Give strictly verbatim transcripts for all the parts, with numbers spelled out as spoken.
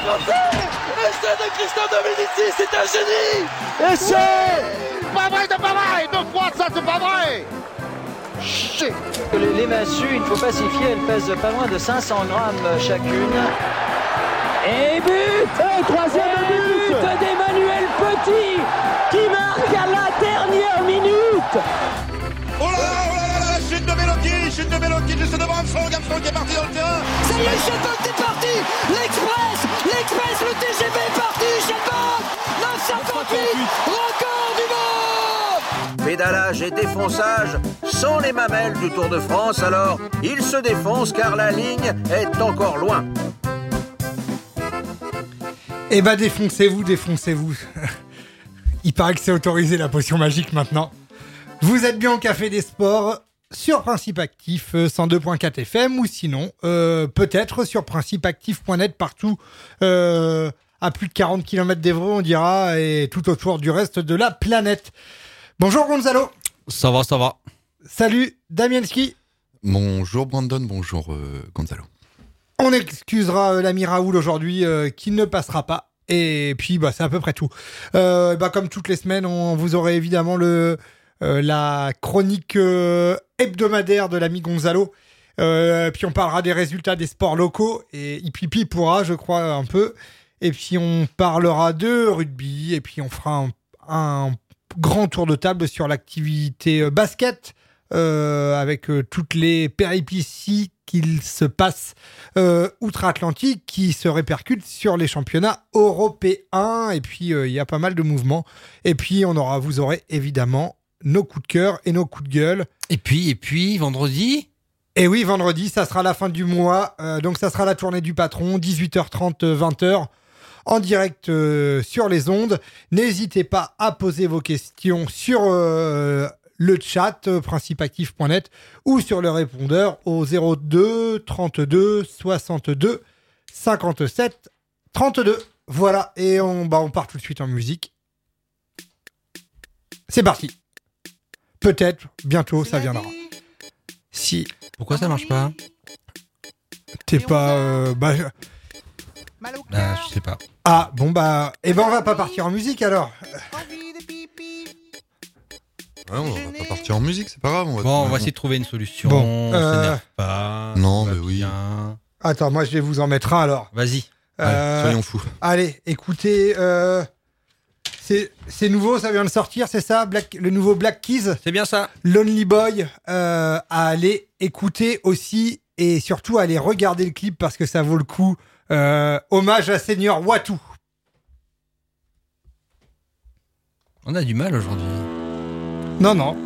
Français. Essai de Christophe Dominici, c'est un génie. Essai. Pas vrai, c'est pas vrai. Deux fois ça, c'est pas vrai. Shit. Les, les massues, il ne faut pas s'y fier, elles pèsent pas loin de cinq cents grammes chacune. Et but. Et troisième et but, but d'Emmanuel Petit qui marque à la dernière minute. Oh là là, oh là là, la chute de Belotti, chute de Belotti juste devant Armstrong, Armstrong qui est parti dans le terrain. Ça y est, Chabot est parti. L'Express, l'Express, le T G V est parti. Chabot, neuf cent cinquante-huit, record du monde. Pédalage et défonçage sont les mamelles du Tour de France, alors il se défonce car la ligne est encore loin. Eh bah défoncez-vous, défoncez-vous. Il paraît que c'est autorisé la potion magique maintenant. Vous êtes bien au Café des Sports sur Principe Actif cent deux virgule quatre F M ou sinon euh, peut-être sur principe actif point net partout euh, à plus de quarante kilomètres d'Évreux on dira et tout autour du reste de la planète. Bonjour Gonzalo. Ça va, ça va. Salut Damienski. Bonjour Brandon, bonjour euh, Gonzalo. On excusera euh, l'ami Raoul aujourd'hui euh, qui ne passera pas. Et puis bah c'est à peu près tout. Euh, bah comme toutes les semaines, on vous aurez évidemment le euh, la chronique euh, hebdomadaire de l'ami Gonzalo. Euh, puis on parlera des résultats des sports locaux et Ipipi pourra, je crois, un peu. Et puis on parlera de rugby et puis on fera un, un grand tour de table sur l'activité euh, basket euh, avec euh, toutes les péripéties qu'il se passe euh, outre-Atlantique qui se répercutent sur les championnats européens. Et puis, il euh, y a pas mal de mouvements. Et puis, on aura, vous aurez évidemment nos coups de cœur et nos coups de gueule. Et puis, et puis, vendredi Et oui, vendredi, ça sera la fin du mois. Euh, donc, ça sera la tournée du patron, dix-huit heures trente, vingt heures, en direct euh, sur les ondes. N'hésitez pas à poser vos questions sur... Euh, le chat euh, principe actif point net ou sur le répondeur au zéro deux trente-deux soixante-deux cinquante-sept trente-deux. Voilà, et on, bah, on part tout de suite en musique. C'est parti. Peut-être, bientôt, ça viendra. Si. Pourquoi ça marche pas ? T'es pas... Euh, bah, ah, je sais pas. Ah, bon bah... Eh ben on va pas partir en musique alors. Ouais, on va pas partir en musique, c'est pas grave. On va bon, on va essayer de trouver une solution. Bon, on euh... s'énerve pas. Non, mais oui. Bien. Attends, moi je vais vous en mettre un alors. Vas-y. Euh... Allez, soyons fous. Allez, écoutez, euh... c'est, c'est nouveau, ça vient de sortir, c'est ça, Black... le nouveau Black Keys. C'est bien ça. Lonely Boy, euh, à aller écouter aussi et surtout à aller regarder le clip parce que ça vaut le coup. Euh, hommage à Seigneur Watu. On a du mal aujourd'hui. Non, non.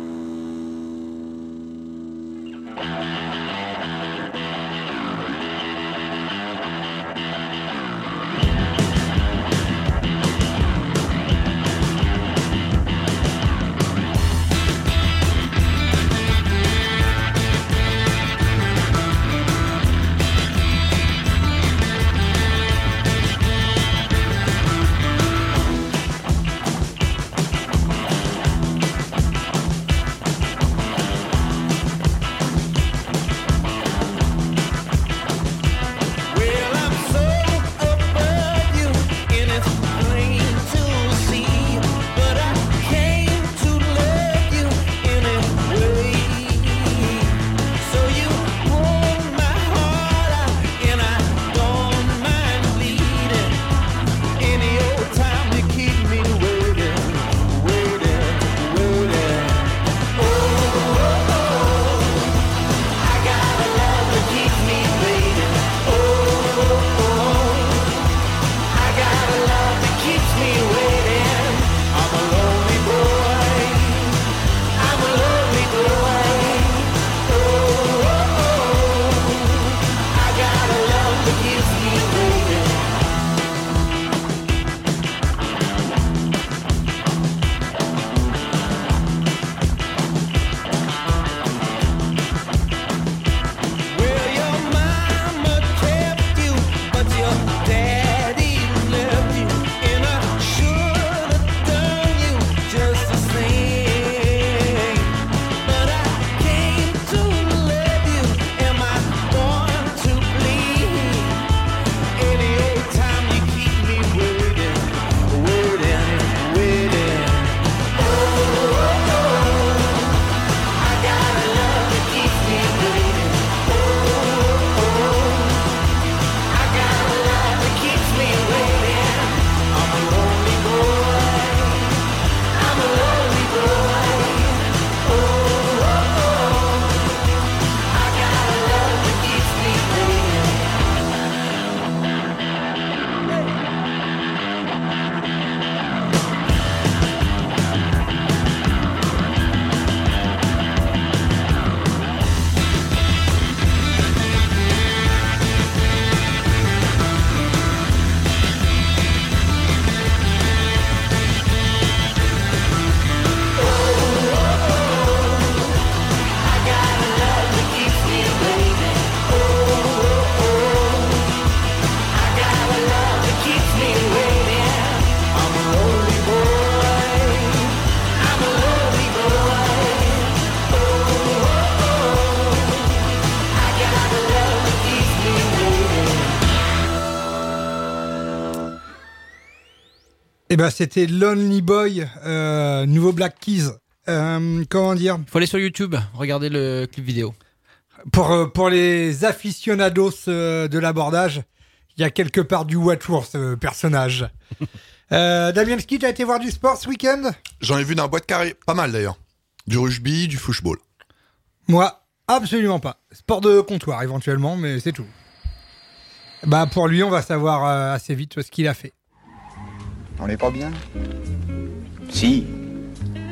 Eh ben, c'était Lonely Boy, euh, nouveau Black Keys. Euh, comment dire ? Faut aller sur YouTube, regarder le clip vidéo. Pour, euh, pour les aficionados euh, de l'abordage, il y a quelque part du Wattour, ce personnage. euh, Damien Ski, tu as été voir du sport ce week-end ? J'en ai vu dans la boîte carrée, pas mal d'ailleurs. Du rugby, du football. Moi, absolument pas. Sport de comptoir éventuellement, mais c'est tout. Bah pour lui, on va savoir euh, assez vite ce qu'il a fait. On n'est pas bien ? Si. Paisible ?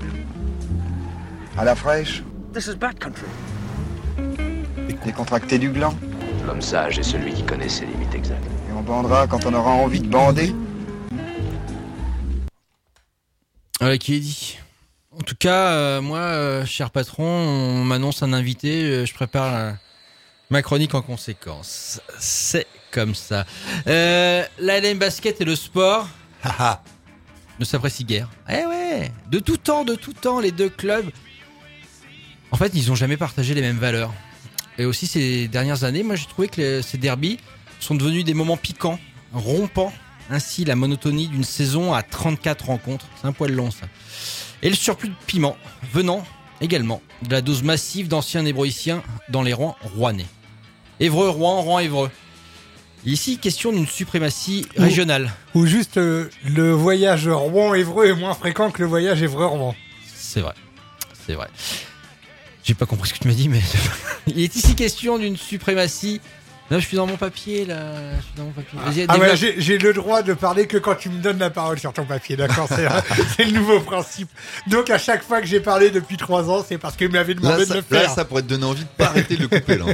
À la fraîche ? This is bad country. Décontracté du gland ? L'homme sage est celui qui connaît ses limites exactes. Et on bandera quand on aura envie de bander ? Voilà qui est dit. En tout cas, euh, moi, euh, cher patron, on m'annonce un invité, euh, je prépare euh, ma chronique en conséquence. C'est comme ça. Euh, la L M Basket et le sport ne s'apprécient guère. Eh ouais, de tout temps, de tout temps, les deux clubs, en fait, ils n'ont jamais partagé les mêmes valeurs. Et aussi, ces dernières années, moi, j'ai trouvé que les, ces derbys sont devenus des moments piquants, rompant ainsi la monotonie d'une saison à trente-quatre rencontres. C'est un poil long, ça. Et le surplus de piment venant également de la dose massive d'anciens nébroïciens dans les rangs rouennais. Évreux-Rouen, Rouen-Évreux. Ici, question d'une suprématie régionale. Ou, ou juste euh, le voyage Rouen-Évreux est moins fréquent que le voyage Évreux-Rouen. C'est vrai, c'est vrai. J'ai pas compris ce que tu m'as dit, mais il est ici question d'une suprématie. Non, je suis dans mon papier là. Je suis dans mon papier. Vas-y, ah ouais, j'ai, j'ai le droit de parler que quand tu me donnes la parole sur ton papier, d'accord ? C'est, c'est le nouveau principe. Donc à chaque fois que j'ai parlé depuis trois ans, c'est parce qu'il m'avait demandé là, de ça, le faire. Là, ça pourrait te donner envie de pas arrêter de le couper là.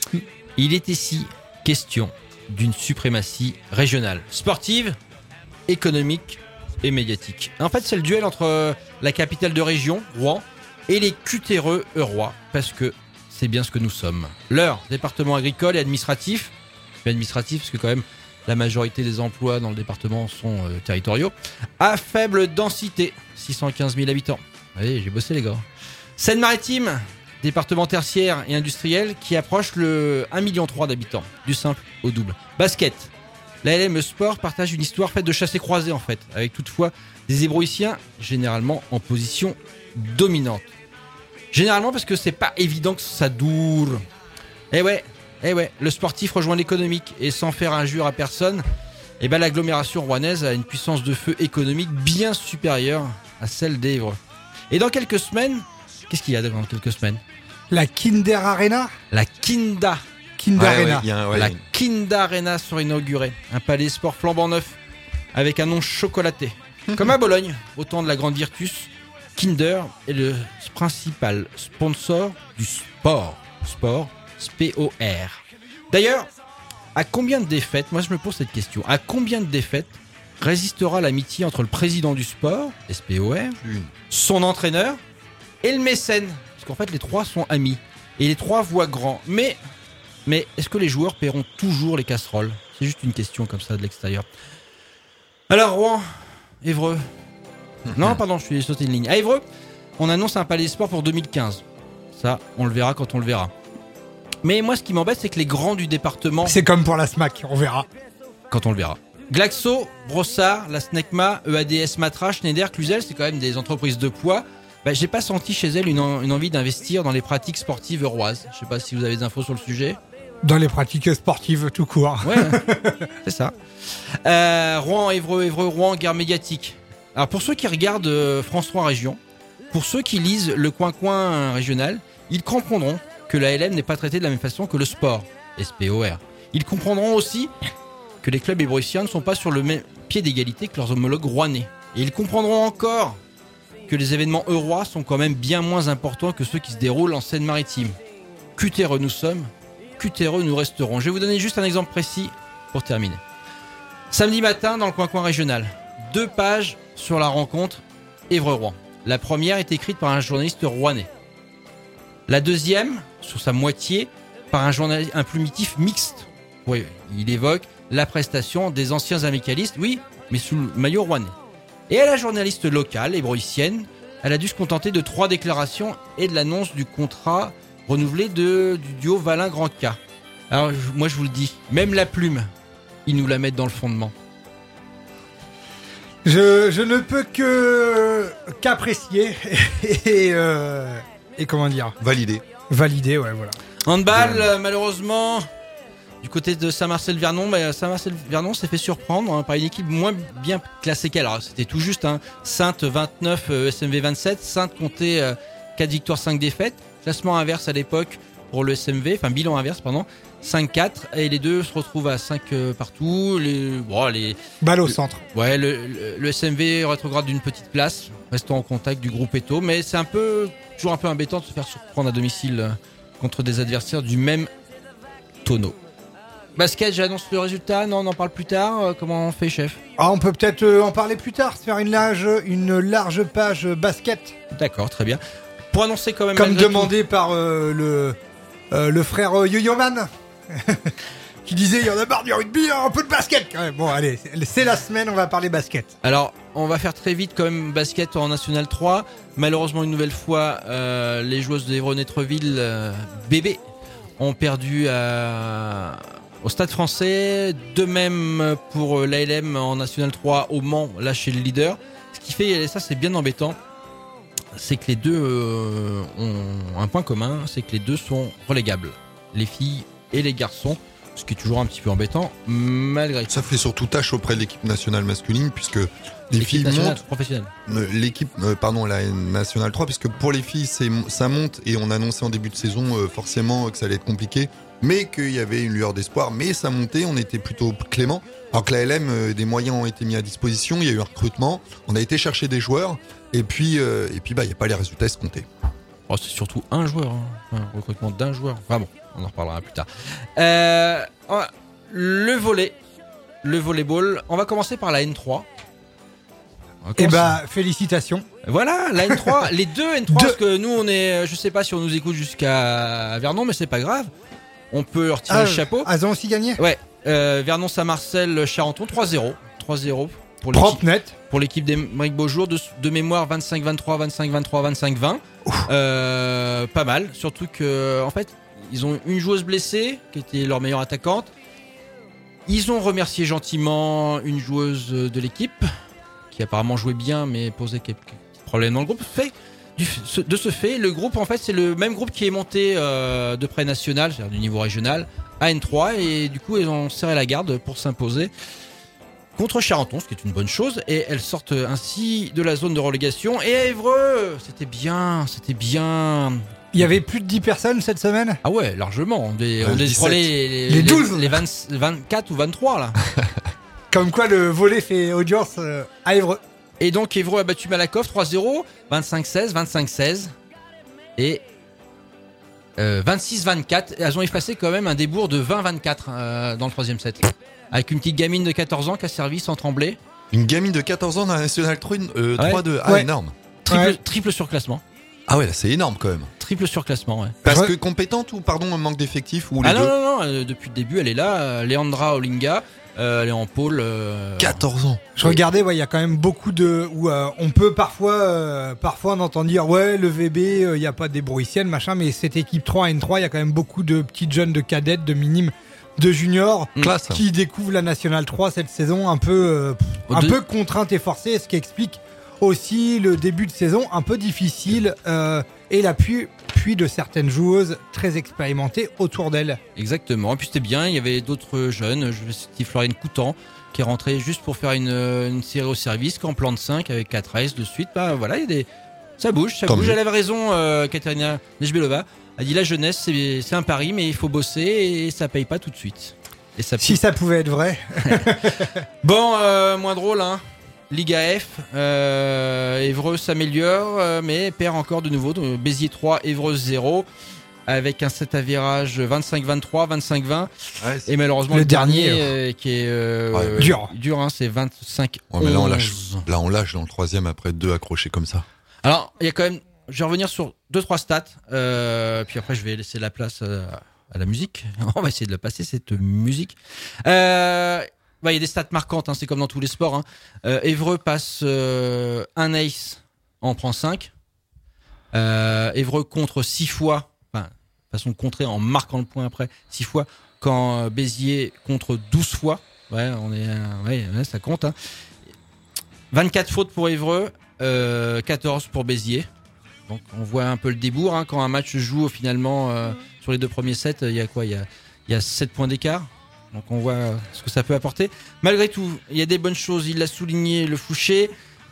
Il est ici question d'une suprématie régionale, sportive, économique et médiatique. En fait, c'est le duel entre la capitale de région, Rouen, et les cutéreux eurois, parce que c'est bien ce que nous sommes. Leur département agricole et administratif, administratif parce que quand même la majorité des emplois dans le département sont euh, territoriaux, à faible densité, six cent quinze mille habitants. Allez, j'ai bossé les gars. Seine-Maritime, département tertiaire et industriel qui approche le un virgule trois million d'habitants, du simple au double. Basket. La L M Sport partage une histoire faite de chassés-croisés en fait, avec toutefois des hébroïciens généralement en position dominante. Généralement parce que c'est pas évident que ça dure. Eh ouais, eh ouais, le sportif rejoint l'économique et sans faire injure à personne, eh ben l'agglomération rouennaise a une puissance de feu économique bien supérieure à celle d'Évreux. Et dans quelques semaines, qu'est-ce qu'il y a dans quelques semaines ? La Kinder Arena ? La Kinda. Kinder ouais, Arena. Ouais, y a un, ouais, la y a une... Kinda Arena sera inaugurée. Un palais sport flambant neuf avec un nom chocolaté. Comme à Bologne, au temps de la grande Virtus, Kinder est le principal sponsor du sport. Sport, S P O R. D'ailleurs, à combien de défaites, moi je me pose cette question, à combien de défaites résistera l'amitié entre le président du sport, S P O R, Une. son entraîneur et le mécène ? Parce qu'en fait les trois sont amis et les trois voient grand. Mais, mais est-ce que les joueurs paieront toujours les casseroles ? C'est juste une question comme ça de l'extérieur. Alors Rouen, Évreux. Non, pardon, je suis sauté une ligne. À Évreux, on annonce un palais sport pour deux mille quinze. Ça, on le verra quand on le verra. Mais moi, ce qui m'embête, c'est que les grands du département... C'est comme pour la SMAC, on verra. Quand on le verra. Glaxo, Brossard, la Snecma, E A D S Matra, Schneider, Cluzel, c'est quand même des entreprises de poids. Bah, j'ai pas senti chez elles une, en, une envie d'investir dans les pratiques sportives euroises. Je sais pas si vous avez des infos sur le sujet. Dans les pratiques sportives tout court. Ouais, c'est ça. Euh, Rouen, Évreux, Évreux, Rouen, guerre médiatique. Alors pour ceux qui regardent euh, France trois Région, pour ceux qui lisent le coin-coin régional, ils comprendront que la L M n'est pas traitée de la même façon que le sport, S P O R. Ils comprendront aussi que les clubs hébroïciens ne sont pas sur le même pied d'égalité que leurs homologues rouennais. Et ils comprendront encore que les événements eurois sont quand même bien moins importants que ceux qui se déroulent en Seine-Maritime. Cutéreux nous sommes, cutéreux nous resterons. Je vais vous donner juste un exemple précis pour terminer. Samedi matin, dans le coin-coin régional, deux pages sur la rencontre Évreux-Rouen. La première est écrite par un journaliste rouennais. La deuxième, sur sa moitié, par un journaliste, un plumitif mixte. Oui, il évoque la prestation des anciens amicalistes, oui, mais sous le maillot rouennais. Et à la journaliste locale, hébroïcienne, elle a dû se contenter de trois déclarations et de l'annonce du contrat renouvelé de, du duo Valin-Grand K. Alors, moi je vous le dis, même la plume, ils nous la mettent dans le fondement. Je, je ne peux que qu'apprécier et, euh, et comment dire Valider. Valider, ouais, voilà. Handball, euh, malheureusement, du côté de Saint-Marcel-Vernon, bah, Saint-Marcel-Vernon s'est fait surprendre hein, par une équipe moins bien classée qu'elle. Alors c'était tout juste, hein. Saintes vingt-neuf, euh, S M V vingt-sept. Saintes comptait euh, quatre victoires, cinq défaites. Classement inverse à l'époque pour le S M V, enfin bilan inverse, pardon. cinq quatre et les deux se retrouvent à cinq euh, partout. Les, bon, les, Balle au le, centre. Ouais, le, le, le S M V rétrograde d'une petite place, restant en contact du groupe Eto, mais c'est un peu toujours un peu embêtant de se faire surprendre à domicile euh, contre des adversaires du même tonneau. Basket, j'annonce le résultat. Non, on en parle plus tard. Euh, comment on fait, chef? Ah, on peut peut-être euh, en parler plus tard, se faire une large, une large page basket. D'accord, très bien. Pour annoncer quand même. Comme demandé tout... par euh, le euh, le frère euh, Yo-Yo-Man. Qui disait il y en a marre du rugby, un peu de basket quand même. Bon allez, c'est la semaine, on va parler basket. Alors on va faire très vite quand même basket en National trois. Malheureusement une nouvelle fois euh, les joueuses de Évron-Étreville euh, bébé ont perdu à, au Stade Français. De même pour l'A L M en National trois au Mans, là chez le leader. Ce qui fait, et ça c'est bien embêtant, c'est que les deux euh, ont un point commun, c'est que les deux sont relégables. Les filles et les garçons, ce qui est toujours un petit peu embêtant, malgré tout. Ça fait surtout tâche auprès de l'équipe nationale masculine, puisque les filles montent. Professionnelle. L'équipe, euh, pardon, la nationale trois, puisque pour les filles, c'est, ça monte, et on annonçait en début de saison euh, forcément que ça allait être compliqué, mais qu'il y avait une lueur d'espoir, mais ça montait, on était plutôt clément. Alors que la L M, euh, des moyens ont été mis à disposition, il y a eu un recrutement, on a été chercher des joueurs, et puis, euh, et puis bah, il n'y a pas les résultats escomptés. Oh, c'est surtout un joueur, hein. Un recrutement d'un joueur. Enfin bon, on en reparlera plus tard. Euh, le volley, le volleyball. On va commencer par la N trois. Eh bah, félicitations. Voilà, la N trois, les deux N trois, de... parce que nous, on est, je sais pas si on nous écoute jusqu'à Vernon, mais c'est pas grave. On peut leur tirer ah, le chapeau. Elles ont aussi gagné. Ouais, euh, Vernon-Saint-Marcel, Charenton, trois zéro. trois zéro. Pour Propre net. Pour l'équipe d'Émeric Beaujour, de, de mémoire vingt-cinq vingt-trois, vingt-cinq vingt-trois, vingt-cinq vingt. Euh, pas mal, surtout que en fait, ils ont une joueuse blessée qui était leur meilleure attaquante. Ils ont remercié gentiment une joueuse de l'équipe qui apparemment jouait bien mais posait quelques problèmes dans le groupe. Fait, du, de ce fait, le groupe en fait c'est le même groupe qui est monté euh, de près national, c'est-à-dire du niveau régional, à N trois, et du coup ils ont serré la garde pour s'imposer contre Charenton, ce qui est une bonne chose, et elles sortent ainsi de la zone de relégation. Et à Évreux, c'était bien, c'était bien. Il y avait plus de dix personnes cette semaine. Ah ouais, largement. Des, on détruit les, les, les douze, les, les vingt, vingt-quatre ou vingt-trois là. Comme quoi le volley fait audience à Évreux. Et donc Évreux a battu Malakoff trois zéro, vingt-cinq seize, vingt-cinq seize et euh, vingt-six vingt-quatre. Elles ont effacé quand même un débours de vingt vingt-quatre euh, dans le troisième set. Avec une petite gamine de quatorze ans qui a servi sans trembler. Une gamine de quatorze ans dans la National trois, euh, ouais. trois deux. Ah, ouais. Énorme. Triple, ouais. triple surclassement. Ah ouais, là c'est énorme quand même. Triple surclassement, ouais. Parce ouais. que compétente ou, pardon, un manque d'effectifs ou les Ah non, deux. non, non, euh, depuis le début, elle est là. Euh, Leandra Olinga, euh, elle est en pôle. Euh... quatorze ans. Je regardais, ouais, il y a quand même beaucoup de. Où euh, on peut parfois, euh, parfois on entend dire, ouais, le V B, il euh, n'y a pas des Bourriciennes, machin, mais cette équipe trois N trois, il y a quand même beaucoup de petites jeunes de cadettes, de minimes, de juniors Classe. Qui découvrent la Nationale trois cette saison un peu, euh, un de... peu contrainte et forcée, ce qui explique aussi le début de saison un peu difficile euh, et l'appui puis de certaines joueuses très expérimentées autour d'elle. Exactement. Et puis c'était bien, il y avait d'autres jeunes, je cite Floriane Coutan qui est rentrée juste pour faire une, une série au service, qu'en plan de cinq avec quatre aces de suite. Bah voilà, il y a des... ça bouge, ça Tant bouge. mieux. Elle avait raison, euh, Katerina Nejbelova a dit la jeunesse c'est, c'est un pari mais il faut bosser et ça paye pas tout de suite. Et ça si ça pouvait être vrai. Bon, euh, moins drôle, hein. Liga F, euh, Évreux s'améliore, euh, mais perd encore de nouveau. Donc, Béziers trois, Évreux zéro, avec un set à virage vingt-cinq vingt-trois, vingt-cinq vingt. Ouais, et malheureusement, le, le dernier, dernier euh, qui est euh, ouais, euh, dur, dur hein, c'est vingt-cinq onze. Ouais, mais là, on lâche, là, on lâche dans le troisième après deux accrochés comme ça. Alors, il y a quand même. Je vais revenir sur deux trois stats, euh, puis après, je vais laisser la place euh, à la musique. On va essayer de la passer, cette musique. Euh. Bah, il y a des stats marquantes, hein, c'est comme dans tous les sports. Hein. Euh, Évreux passe euh, un ace, en prend cinq. Euh, Évreux contre six fois, enfin, façon contrée en marquant le point après, six fois, quand euh, Béziers contre douze fois. Ouais, on est, euh, ouais, ouais, ça compte. Hein. vingt-quatre fautes pour Évreux, euh, quatorze pour Béziers. Donc on voit un peu le débours hein, quand un match se joue finalement euh, sur les deux premiers sets, il y a quoi, il y a, il y a sept points d'écart. Donc on voit ce que ça peut apporter. Malgré tout, il y a des bonnes choses. Il l'a souligné, le Fouché.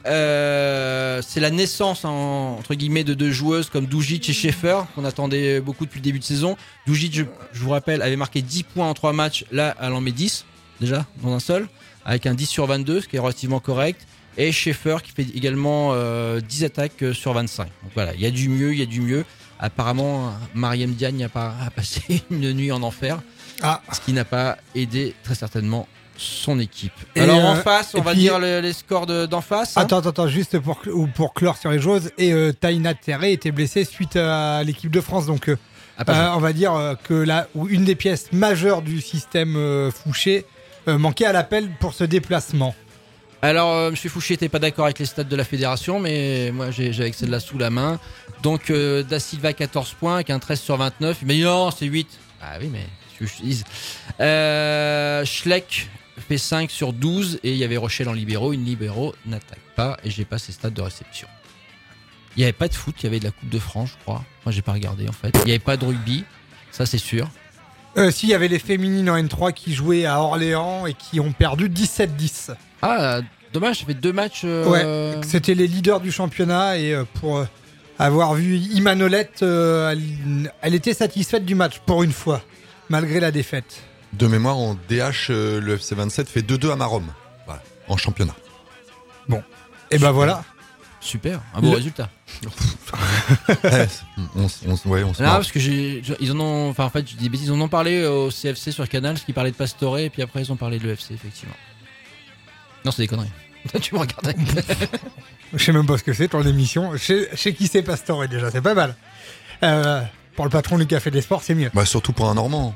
Euh, c'est la naissance en, entre guillemets de deux joueuses comme Dujic et Schaeffer qu'on attendait beaucoup depuis le début de saison. Dujic, je, je vous rappelle, avait marqué dix points en trois matchs. Là, elle en met dix déjà dans un seul, avec un dix sur vingt-deux, ce qui est relativement correct. Et Schaeffer qui fait également euh, dix attaques sur vingt-cinq. Donc voilà, il y a du mieux, il y a du mieux. Apparemment, Mariam Diagne a, pas, a passé une nuit en enfer, ah. ce qui n'a pas aidé très certainement son équipe. Et Alors euh, en face, on va puis, dire les, les scores de, d'en face. Attends, hein. attends, attends, juste pour, pour clore sur les choses. Et euh, Taina Terré était blessée suite à l'équipe de France. Donc euh, ah, euh, on va dire euh, que là, une des pièces majeures du système euh, Fouché euh, manquait à l'appel pour ce déplacement. Alors, euh, M. Fouché n'était pas d'accord avec les stats de la fédération, mais moi j'ai, j'avais celle-là sous la main. Donc, euh, Da Silva quatorze points avec un treize sur vingt-neuf. Mais non, c'est huit. Ah oui, mais je dis. Euh, Schleck fait cinq sur douze et il y avait Rochelle en libéraux. Une libéraux n'attaque pas et j'ai pas ses stats de réception. Il n'y avait pas de foot, il y avait de la Coupe de France, je crois. Moi, j'ai pas regardé en fait. Il n'y avait pas de rugby, ça c'est sûr. Euh, si, il y avait les féminines en N trois qui jouaient à Orléans et qui ont perdu dix-sept dix. Ah, dommage, ça fait deux matchs. Euh... Ouais, c'était les leaders du championnat et euh, pour euh, avoir vu Imanolette, euh, elle, elle était satisfaite du match pour une fois, malgré la défaite. De mémoire, en D H, euh, le F C vingt-sept fait deux deux à Marom, voilà, en championnat. Bon, et ben voilà. Super, un beau le... résultat. ouais, on, on, ouais, on se non, parce que j'ai, ils en ont, enfin en fait, je dis des bêtises, ils en ont parlé au C F C sur Canal, parce qu'ils parlaient de Pastore, et puis après ils ont parlé de l'E F C, effectivement. Non, c'est des conneries. Tu me regardais. Je sais même pas ce que c'est ton émission. Je sais qui c'est Pastore déjà, c'est pas mal. Euh, pour le patron du Café des Sports, c'est mieux. Bah surtout pour un Normand.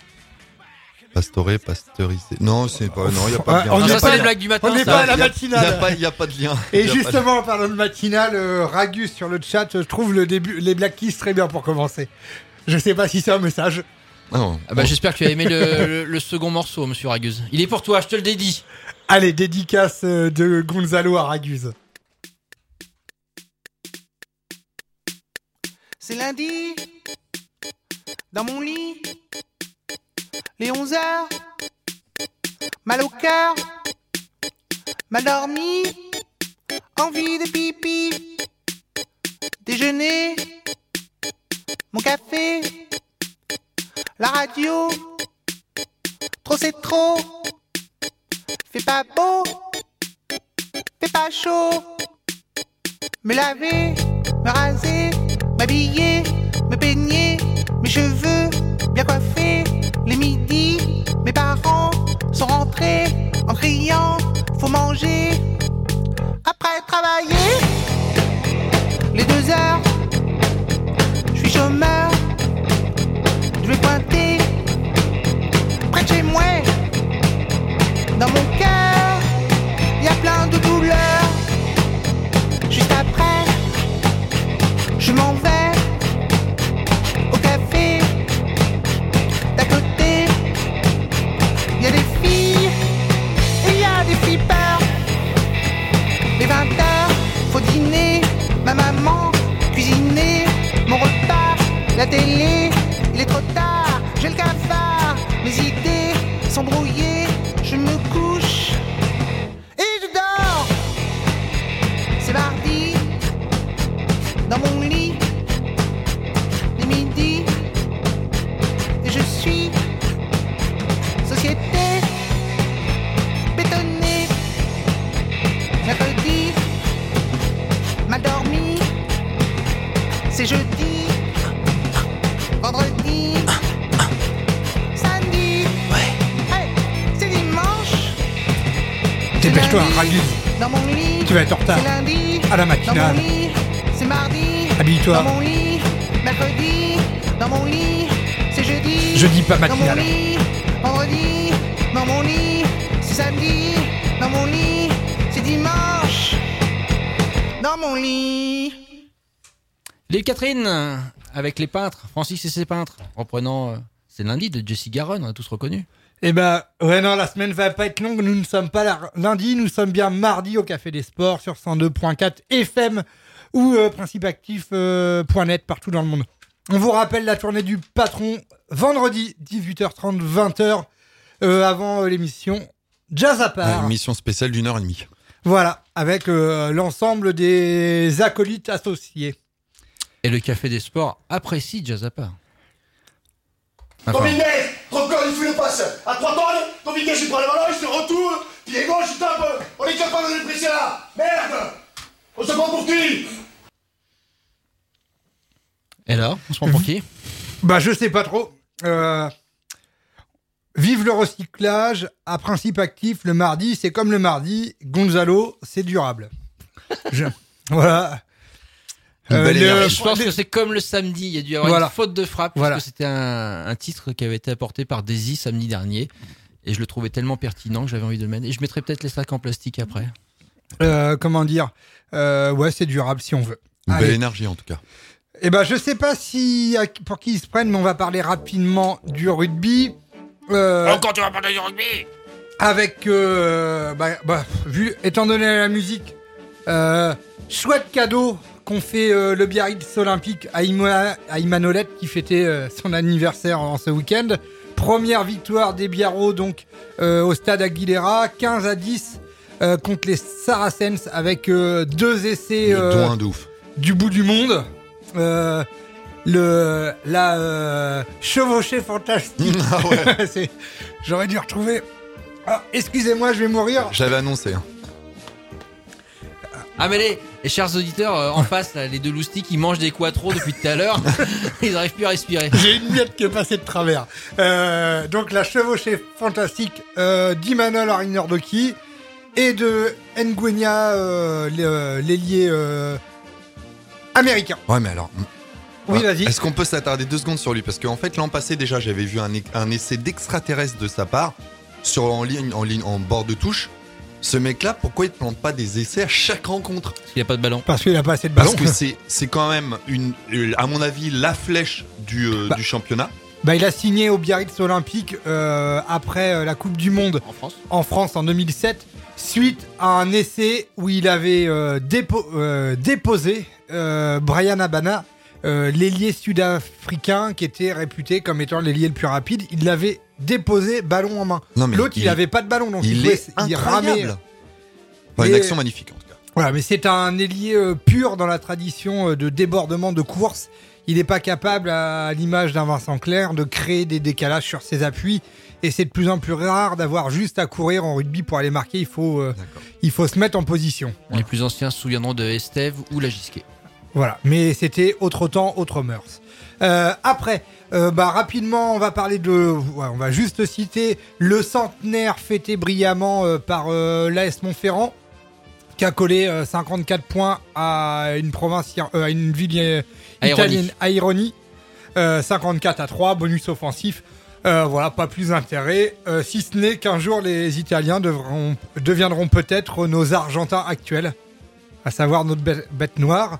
Pastoré, pasteurisé. Non, c'est pas. Non, il y a pas de lien. On n'est pas les blagues du matin. On n'est pas à la matinale. Il y a pas de lien. Et justement, en parlant de matinale, euh, Ragus sur le chat, je trouve le début, les Black Keys très bien pour commencer. Je sais pas si c'est un message. Non. Ah bah, bon. J'espère que tu as aimé le, le, le second morceau, Monsieur Ragus. Il est pour toi, je te le dédie. Allez, dédicace de Gonzalo à Ragus. C'est lundi, dans mon lit, les onze heures, mal au cœur, mal dormi, envie de pipi, déjeuner, mon café, la radio, trop c'est trop, fait pas beau, fait pas chaud, me laver, me raser, m'habiller, me peigner, mes cheveux bien coiffés, les midis, mes parents sont rentrés en criant, faut manger. Après travailler, les deux heures, je suis chômeur, je vais pointer près de chez moi. Dans mon cœur, y a plein de douleurs. Juste après, je m'en vais au café d'à côté. Y a des filles et y a des flippers. Les vingt heures, faut dîner. Ma maman cuisiner mon repas. La télé, il est trop tard. J'ai le cafard, mes idées sont brouillées. Je me couche et je dors. C'est mardi, dans mon lit, les midis, et je suis société bétonnée. Mercredi, mal dormi, c'est jeudi, vendredi, samedi, hey, c'est dimanche. Dépêche-toi, Ragus. Dans mon lit, tu vas être en retard. C'est lundi, à la matinale. Dans mon lit, c'est mardi. Habille-toi. Dans mon lit, mercredi. Dans mon lit, c'est jeudi. Jeudi pas matinale. Dans mon lit, vendredi. Dans mon lit, c'est samedi. Dans mon lit, c'est dimanche. Dans mon lit. L'île Catherine avec les peintres, Francis et ses peintres. Reprenant, euh, c'est lundi de Jessie Garonne, on a tous reconnu. Eh ben, ouais, non, la semaine va pas être longue. Nous ne sommes pas là lundi, nous sommes bien mardi au Café des Sports sur cent deux point quatre F M ou euh, principe actif point net euh, partout dans le monde. On vous rappelle la tournée du patron vendredi dix-huit heures trente, vingt heures euh, avant euh, l'émission Jazz à part. Une émission spéciale d'une heure et demie. Voilà, avec euh, l'ensemble des acolytes associés. Et le Café des Sports apprécie Jazz à part. Enfin. Dominguez, encore il fait le passe. À trois tonnes, Dominguez il prend le ballon, il se retourne, pied gauche, il tape. On est capable de le presser là. Merde. On se prend pour qui? Et là, on se prend pour qui? Bah je sais pas trop. Euh... Vive le recyclage à principe actif le mardi, c'est comme le mardi. Gonzalo, c'est durable. Je... Voilà. Euh, le... Je pense que c'est comme le samedi. Il y a dû y avoir voilà. une faute de frappe. Voilà. Parce que c'était un, un titre qui avait été apporté par Daisy samedi dernier. Et je le trouvais tellement pertinent que j'avais envie de le mettre. Et je mettrais peut-être les sacs en plastique après. Euh, comment dire euh, Ouais, c'est durable si on veut. Une Allez. belle énergie en tout cas. Eh ben, je sais pas si pour qui ils se prennent, mais on va parler rapidement du rugby. Euh, Encore tu vas parler du rugby. Avec, euh, bah, bah, vu, étant donné la musique, euh, chouette cadeau qu'ont fait euh, le Biarritz Olympique à, Ima, à Imanolette qui fêtait euh, son anniversaire en ce week-end. Première victoire des Biarros donc euh, au stade Aguilera, quinze à dix euh, contre les Saracens avec euh, deux essais euh, de ouf. du bout du monde. Euh, le la euh, chevauchée fantastique. Ah ouais. C'est, j'aurais dû retrouver. Ah, excusez-moi, je vais mourir. J'avais annoncé. Hein. Ah mais les, les chers auditeurs, euh, en face, là, les deux loustiques, ils mangent des quattros depuis tout à l'heure. Ils n'arrivent plus à respirer. J'ai une miette qui est passée de travers. Euh, donc la chevauchée fantastique euh, d'Imanol Arinordoki et de Nguenia, euh, l'ailier euh, américain. Ouais, mais alors. Oui, vas-y. Est-ce qu'on peut s'attarder deux secondes sur lui? Parce qu'en fait, l'an passé, déjà, j'avais vu un, un essai d'extraterrestre de sa part sur, en, ligne, en, ligne, en bord de touche. Ce mec-là, pourquoi il ne plante pas des essais à chaque rencontre? Parce qu'il n'y a pas de ballon. Parce qu'il n'a pas assez de ballon. Parce que c'est, c'est quand même, une, à mon avis, la flèche du, euh, bah, du championnat. Bah, il a signé au Biarritz Olympique euh, après euh, la Coupe du Monde en France, en, France, en deux mille sept, suite à un essai où il avait euh, dépo, euh, déposé euh, Brian Abana, euh, l'ailier sud-africain qui était réputé comme étant l'ailier le plus rapide. Il l'avait déposé ballon en main. Non, mais l'autre, il, il avait pas de ballon, donc il, il, est pouvait, il ramait. Enfin, une action magnifique en tout cas. Voilà, mais c'est un ailier euh, pur dans la tradition euh, de débordement de course. Il n'est pas capable, à, à l'image d'un Vincent Clerc, de créer des décalages sur ses appuis. Et c'est de plus en plus rare d'avoir juste à courir en rugby pour aller marquer. Il faut, euh, il faut se mettre en position. Les plus anciens se souviendront de Estève ou la Gisquet. Voilà, mais c'était autre temps, autre mœurs. Euh, après, euh, bah, rapidement, on va parler de... Ouais, on va juste citer le centenaire fêté brillamment euh, par euh, l'A S Montferrand, qui a collé euh, cinquante-quatre points à une province, euh, à une ville euh, italienne, Aironi. Euh, cinquante-quatre à trois, bonus offensif. Euh, voilà, pas plus d'intérêt, euh, si ce n'est qu'un jour les Italiens devront, deviendront peut-être nos Argentins actuels, à savoir notre bête, bête noire.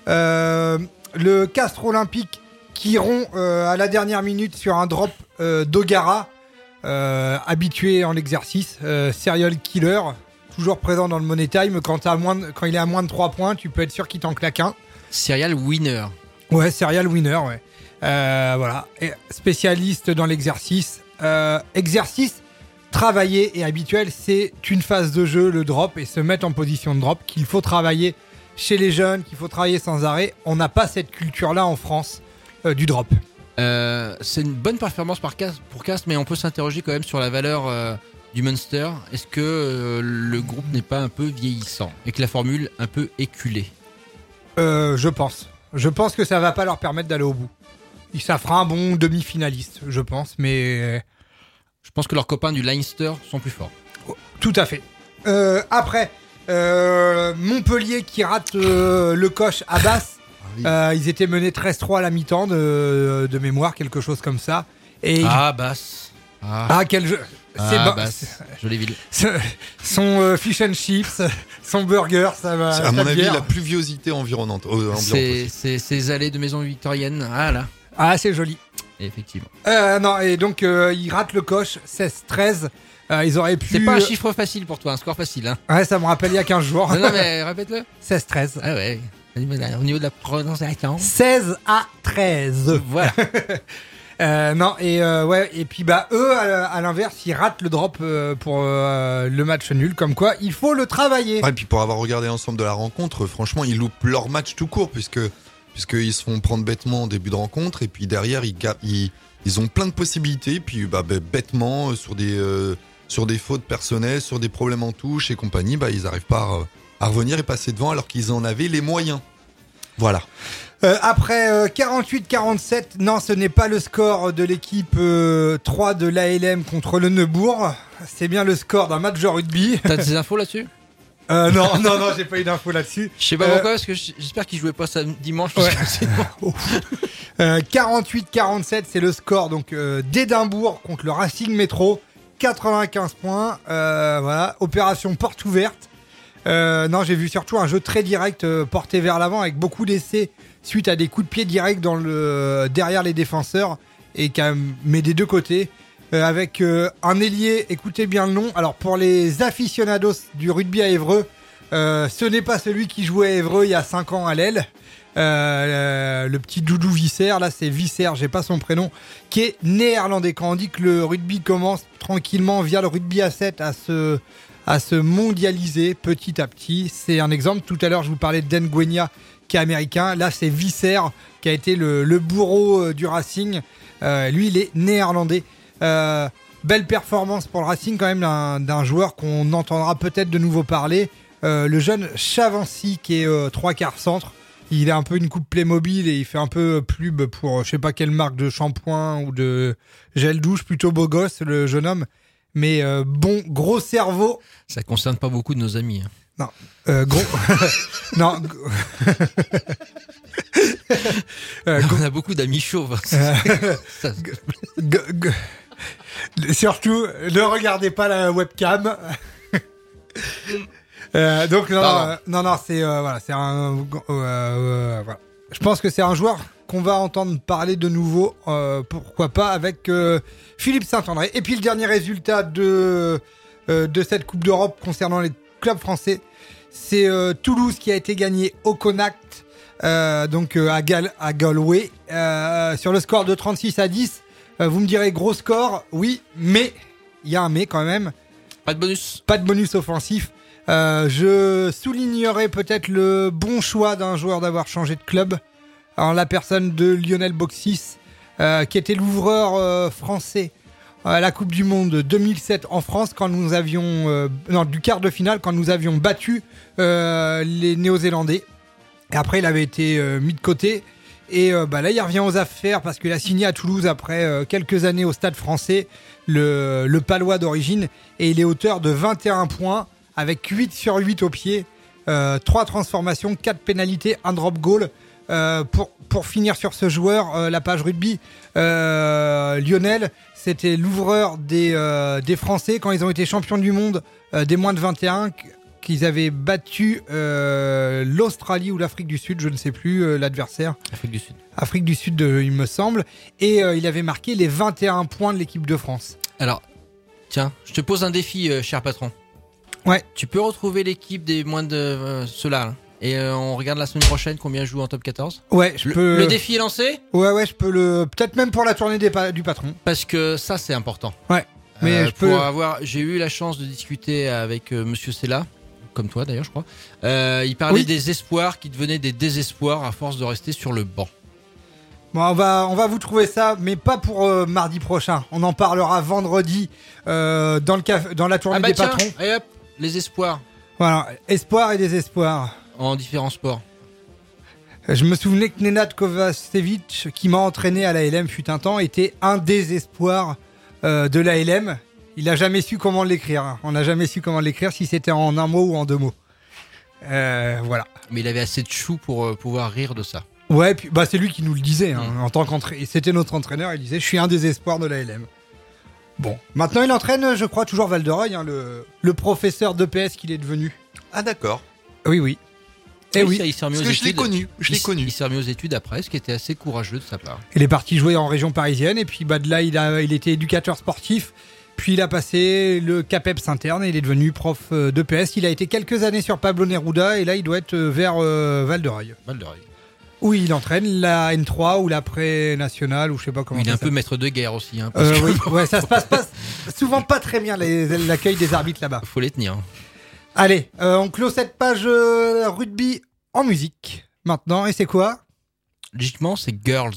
Euh, le Castres Olympique qui rompt euh, à la dernière minute sur un drop euh, d'Ogara, euh, habitué en exercice, euh, serial killer, toujours présent dans le Money Time. Quand, t'as moins de, quand il est à moins de trois points, tu peux être sûr qu'il t'en claque un. Serial winner. Ouais, serial winner, ouais. Euh, voilà, et spécialiste dans l'exercice. Euh, exercice travaillé et habituel, c'est une phase de jeu, le drop, et se mettre en position de drop, qu'il faut travailler chez les jeunes, qu'il faut travailler sans arrêt. On n'a pas cette culture-là en France euh, du drop. Euh, c'est une bonne performance par Castres, pour Castres, mais on peut s'interroger quand même sur la valeur euh, du Munster. Est-ce que euh, le groupe n'est pas un peu vieillissant et que la formule un peu éculée? euh, Je pense. Je pense que ça va pas leur permettre d'aller au bout. Ça fera un bon demi-finaliste, je pense, mais... Je pense que leurs copains du Leinster sont plus forts. Tout à fait. Euh, après, euh, Montpellier qui rate euh, le coche à Basse. Ah oui. euh, ils étaient menés treize trois à la mi-temps de, de mémoire, quelque chose comme ça. Et ah, Basse. Ah, ah quel jeu. Ah, c'est Basse. Jolie ville. Son euh, fish and chips, son burger, ça va. C'est à mon avis la pluviosité environnante. Euh, c'est, c'est ces allées de maison victorienne. Ah là. Ah, c'est joli. Effectivement. Euh, non, et donc euh, ils ratent le coche, seize treize. Euh, ils auraient pu. C'est pas un chiffre facile pour toi, un score facile. Hein. Ouais, ça me rappelle il y a quinze jours. Non, non, mais répète-le. seize treize. Ah ouais. Au niveau de la prononciation. seize à treize. Voilà. euh, non, et euh, ouais, et puis bah eux, à, à l'inverse, ils ratent le drop euh, pour euh, le match nul. Comme quoi, il faut le travailler. Ouais, et puis pour avoir regardé l'ensemble de la rencontre, franchement, ils loupent leur match tout court, puisque puisqu'ils se font prendre bêtement en début de rencontre, et puis derrière, ils, ils, ils ont plein de possibilités, puis bah, bah, bêtement, euh, sur des, euh, sur des fautes personnelles, sur des problèmes en touche et compagnie, bah, ils n'arrivent pas à, à revenir et passer devant alors qu'ils en avaient les moyens. Voilà. Euh, après euh, quarante-huit quarante-sept, non, ce n'est pas le score de l'équipe euh, trois de l'A L M contre le Neubourg. C'est bien le score d'un match de rugby. T'as des infos là-dessus? euh, Non, non, non, j'ai pas eu d'infos là-dessus. Je sais pas euh, pourquoi, parce que j'espère qu'ils jouaient pas ça dimanche. Parce ouais. que c'est bon. euh, quarante-huit quarante-sept, c'est le score donc euh, d'Édimbourg contre le Racing Métro. quatre-vingt-quinze points. Euh, voilà, opération porte ouverte. Euh, non, j'ai vu surtout un jeu très direct euh, porté vers l'avant avec beaucoup d'essais suite à des coups de pied directs dans le derrière les défenseurs et quand même, mais des deux côtés euh, avec euh, un ailier. Écoutez bien le nom. Alors pour les aficionados du rugby à Évreux, euh, ce n'est pas celui qui jouait à Évreux il y a cinq ans à l'aile. Euh, le petit Doudou Visser, là c'est Visser, j'ai pas son prénom, qui est néerlandais. Quand on dit que le rugby commence tranquillement via le rugby à sept à se à se mondialiser petit à petit. C'est un exemple. Tout à l'heure, je vous parlais de Dan Guenia, qui est américain. Là, c'est Visser, qui a été le, le bourreau du Racing. Euh, lui, il est néerlandais. Euh, belle performance pour le Racing, quand même, d'un, d'un joueur qu'on entendra peut-être de nouveau parler. Euh, le jeune Chavancy, qui est euh, trois quarts centre. Il a un peu une coupe Playmobil et il fait un peu pub pour je sais pas quelle marque de shampoing ou de gel douche. Plutôt beau gosse, le jeune homme. Mais euh, bon, gros cerveau. Ça concerne pas beaucoup de nos amis. Hein. Non, euh, gros. non. euh, On a beaucoup d'amis chauves. Ça... g- g- g- Surtout, ne regardez pas la webcam. euh, donc non, non, non, non, c'est euh, voilà, c'est un. Euh, euh, voilà. Je pense que c'est un joueur qu'on va entendre parler de nouveau, euh, pourquoi pas, avec euh, Philippe Saint-André. Et puis le dernier résultat de, euh, de cette Coupe d'Europe concernant les clubs français, c'est euh, Toulouse qui a été gagné au Connacht, euh, donc euh, à, Gal- à Galway, euh, sur le score de trente-six à dix. Euh, vous me direz gros score, oui, mais, il y a un mais quand même. Pas de bonus. Pas de bonus offensif. Euh, je soulignerai peut-être le bon choix d'un joueur d'avoir changé de club. Alors la personne de Lionel Boxis, euh, qui était l'ouvreur euh, français à la Coupe du Monde deux mille sept en France, quand nous avions euh, non, du quart de finale, quand nous avions battu euh, les Néo-Zélandais. Et après, il avait été euh, mis de côté. Et euh, bah là, il revient aux affaires parce qu'il a signé à Toulouse après euh, quelques années au Stade Français, le, le Palois d'origine, et il est auteur de vingt et un points avec huit sur huit au pied, euh, trois transformations, quatre pénalités, un drop goal. Euh, pour, pour finir sur ce joueur, euh, la page rugby, euh, Lionel, c'était l'ouvreur des, euh, des Français quand ils ont été champions du monde euh, des moins de vingt et un, qu'ils avaient battu euh, l'Australie ou l'Afrique du Sud, je ne sais plus euh, l'adversaire. Afrique du Sud. Afrique du Sud, euh, il me semble. Et euh, il avait marqué les vingt et un points de l'équipe de France. Alors, tiens, je te pose un défi, euh, cher patron. Ouais. Tu peux retrouver l'équipe des moins de euh, ceux-là, hein. Et euh, on regarde la semaine prochaine combien joue en top quatorze. Ouais, je le, peux. Le défi est lancé. Ouais, ouais, je peux le. Peut-être même pour la tournée des pa... du patron. Parce que ça, c'est important. Ouais. Mais euh, je peux. Pour avoir, j'ai eu la chance de discuter avec euh, Monsieur Sella, comme toi d'ailleurs, je crois. Euh, il parlait Oui. des espoirs qui devenaient des désespoirs à force de rester sur le banc. Bon, on va, on va vous trouver ça, mais pas pour euh, mardi prochain. On en parlera vendredi euh, dans le caf... dans la tournée Ah bah des tiens, patrons. et hop, les espoirs. Voilà, espoir et désespoir. En différents sports. Je me souvenais que Nenad Kovacevic, qui m'a entraîné à l'A L M fut un temps, était un désespoir euh, de l'A L M. Il n'a jamais su comment l'écrire. Hein. On n'a jamais su comment l'écrire, si c'était en un mot ou en deux mots. Euh, voilà. Mais il avait assez de chou pour euh, pouvoir rire de ça. Ouais, puis bah c'est lui qui nous le disait. Hein, Mmh. en tant qu'entraîneur, c'était notre entraîneur. Il disait, je suis un désespoir de l'A L M. Bon, maintenant il entraîne, je crois, toujours Val-de-Reuil, hein, le, le professeur d'E P S qu'il est devenu. Ah d'accord. Oui, oui. Eh oui, il s'est remis aux Parce que je l'ai études. connu, je l'ai Il s- connu. Il s'est remis aux études après, ce qui était assez courageux de sa part. il est parti jouer en région parisienne et puis bah, de là, il, a, il était éducateur sportif. Puis il a passé le CAPEPS interne et il est devenu prof euh, d'E P S. Il a été quelques années sur Pablo Neruda et là, il doit être euh, vers euh, Val-de-Reuil. Val-de-Reuil. Où il entraîne la N trois ou la pré-nationale ou je sais pas comment Il est ça un peu s'appelle. maître de guerre aussi. Hein, parce Euh, que oui, ouais, ça se passe pas, souvent pas très bien les- l'accueil des arbitres là-bas. faut les tenir. Allez, euh, on clôt cette page euh, rugby en musique maintenant. Et c'est quoi ? Logiquement, c'est Girls.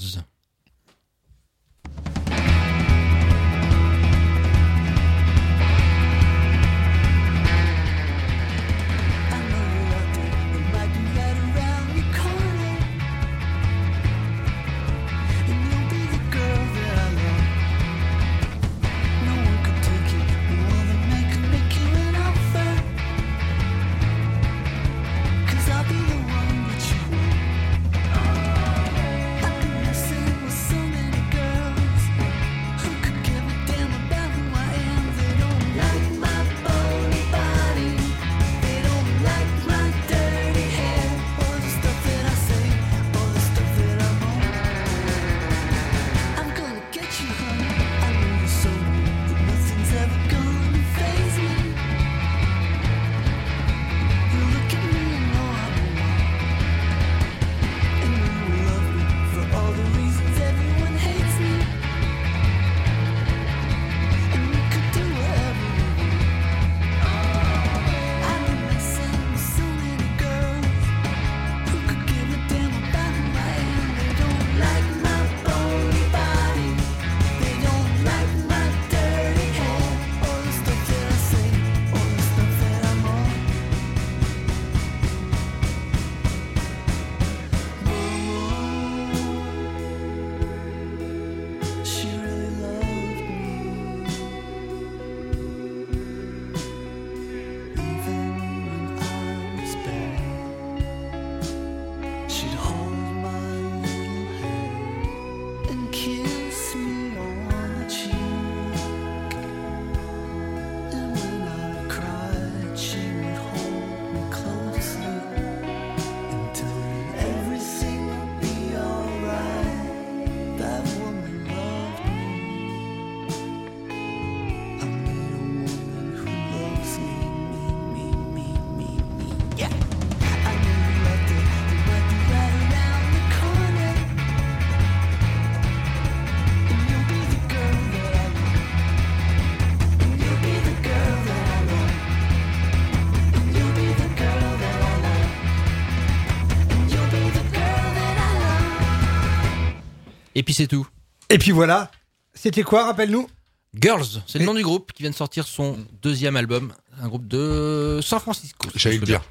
Et puis c'est tout. Et puis voilà. C'était quoi, rappelle-nous ? Girls, c'est le Et- nom du groupe qui vient de sortir son deuxième album. Un groupe de San Francisco. si J'allais je le me dire. souviens.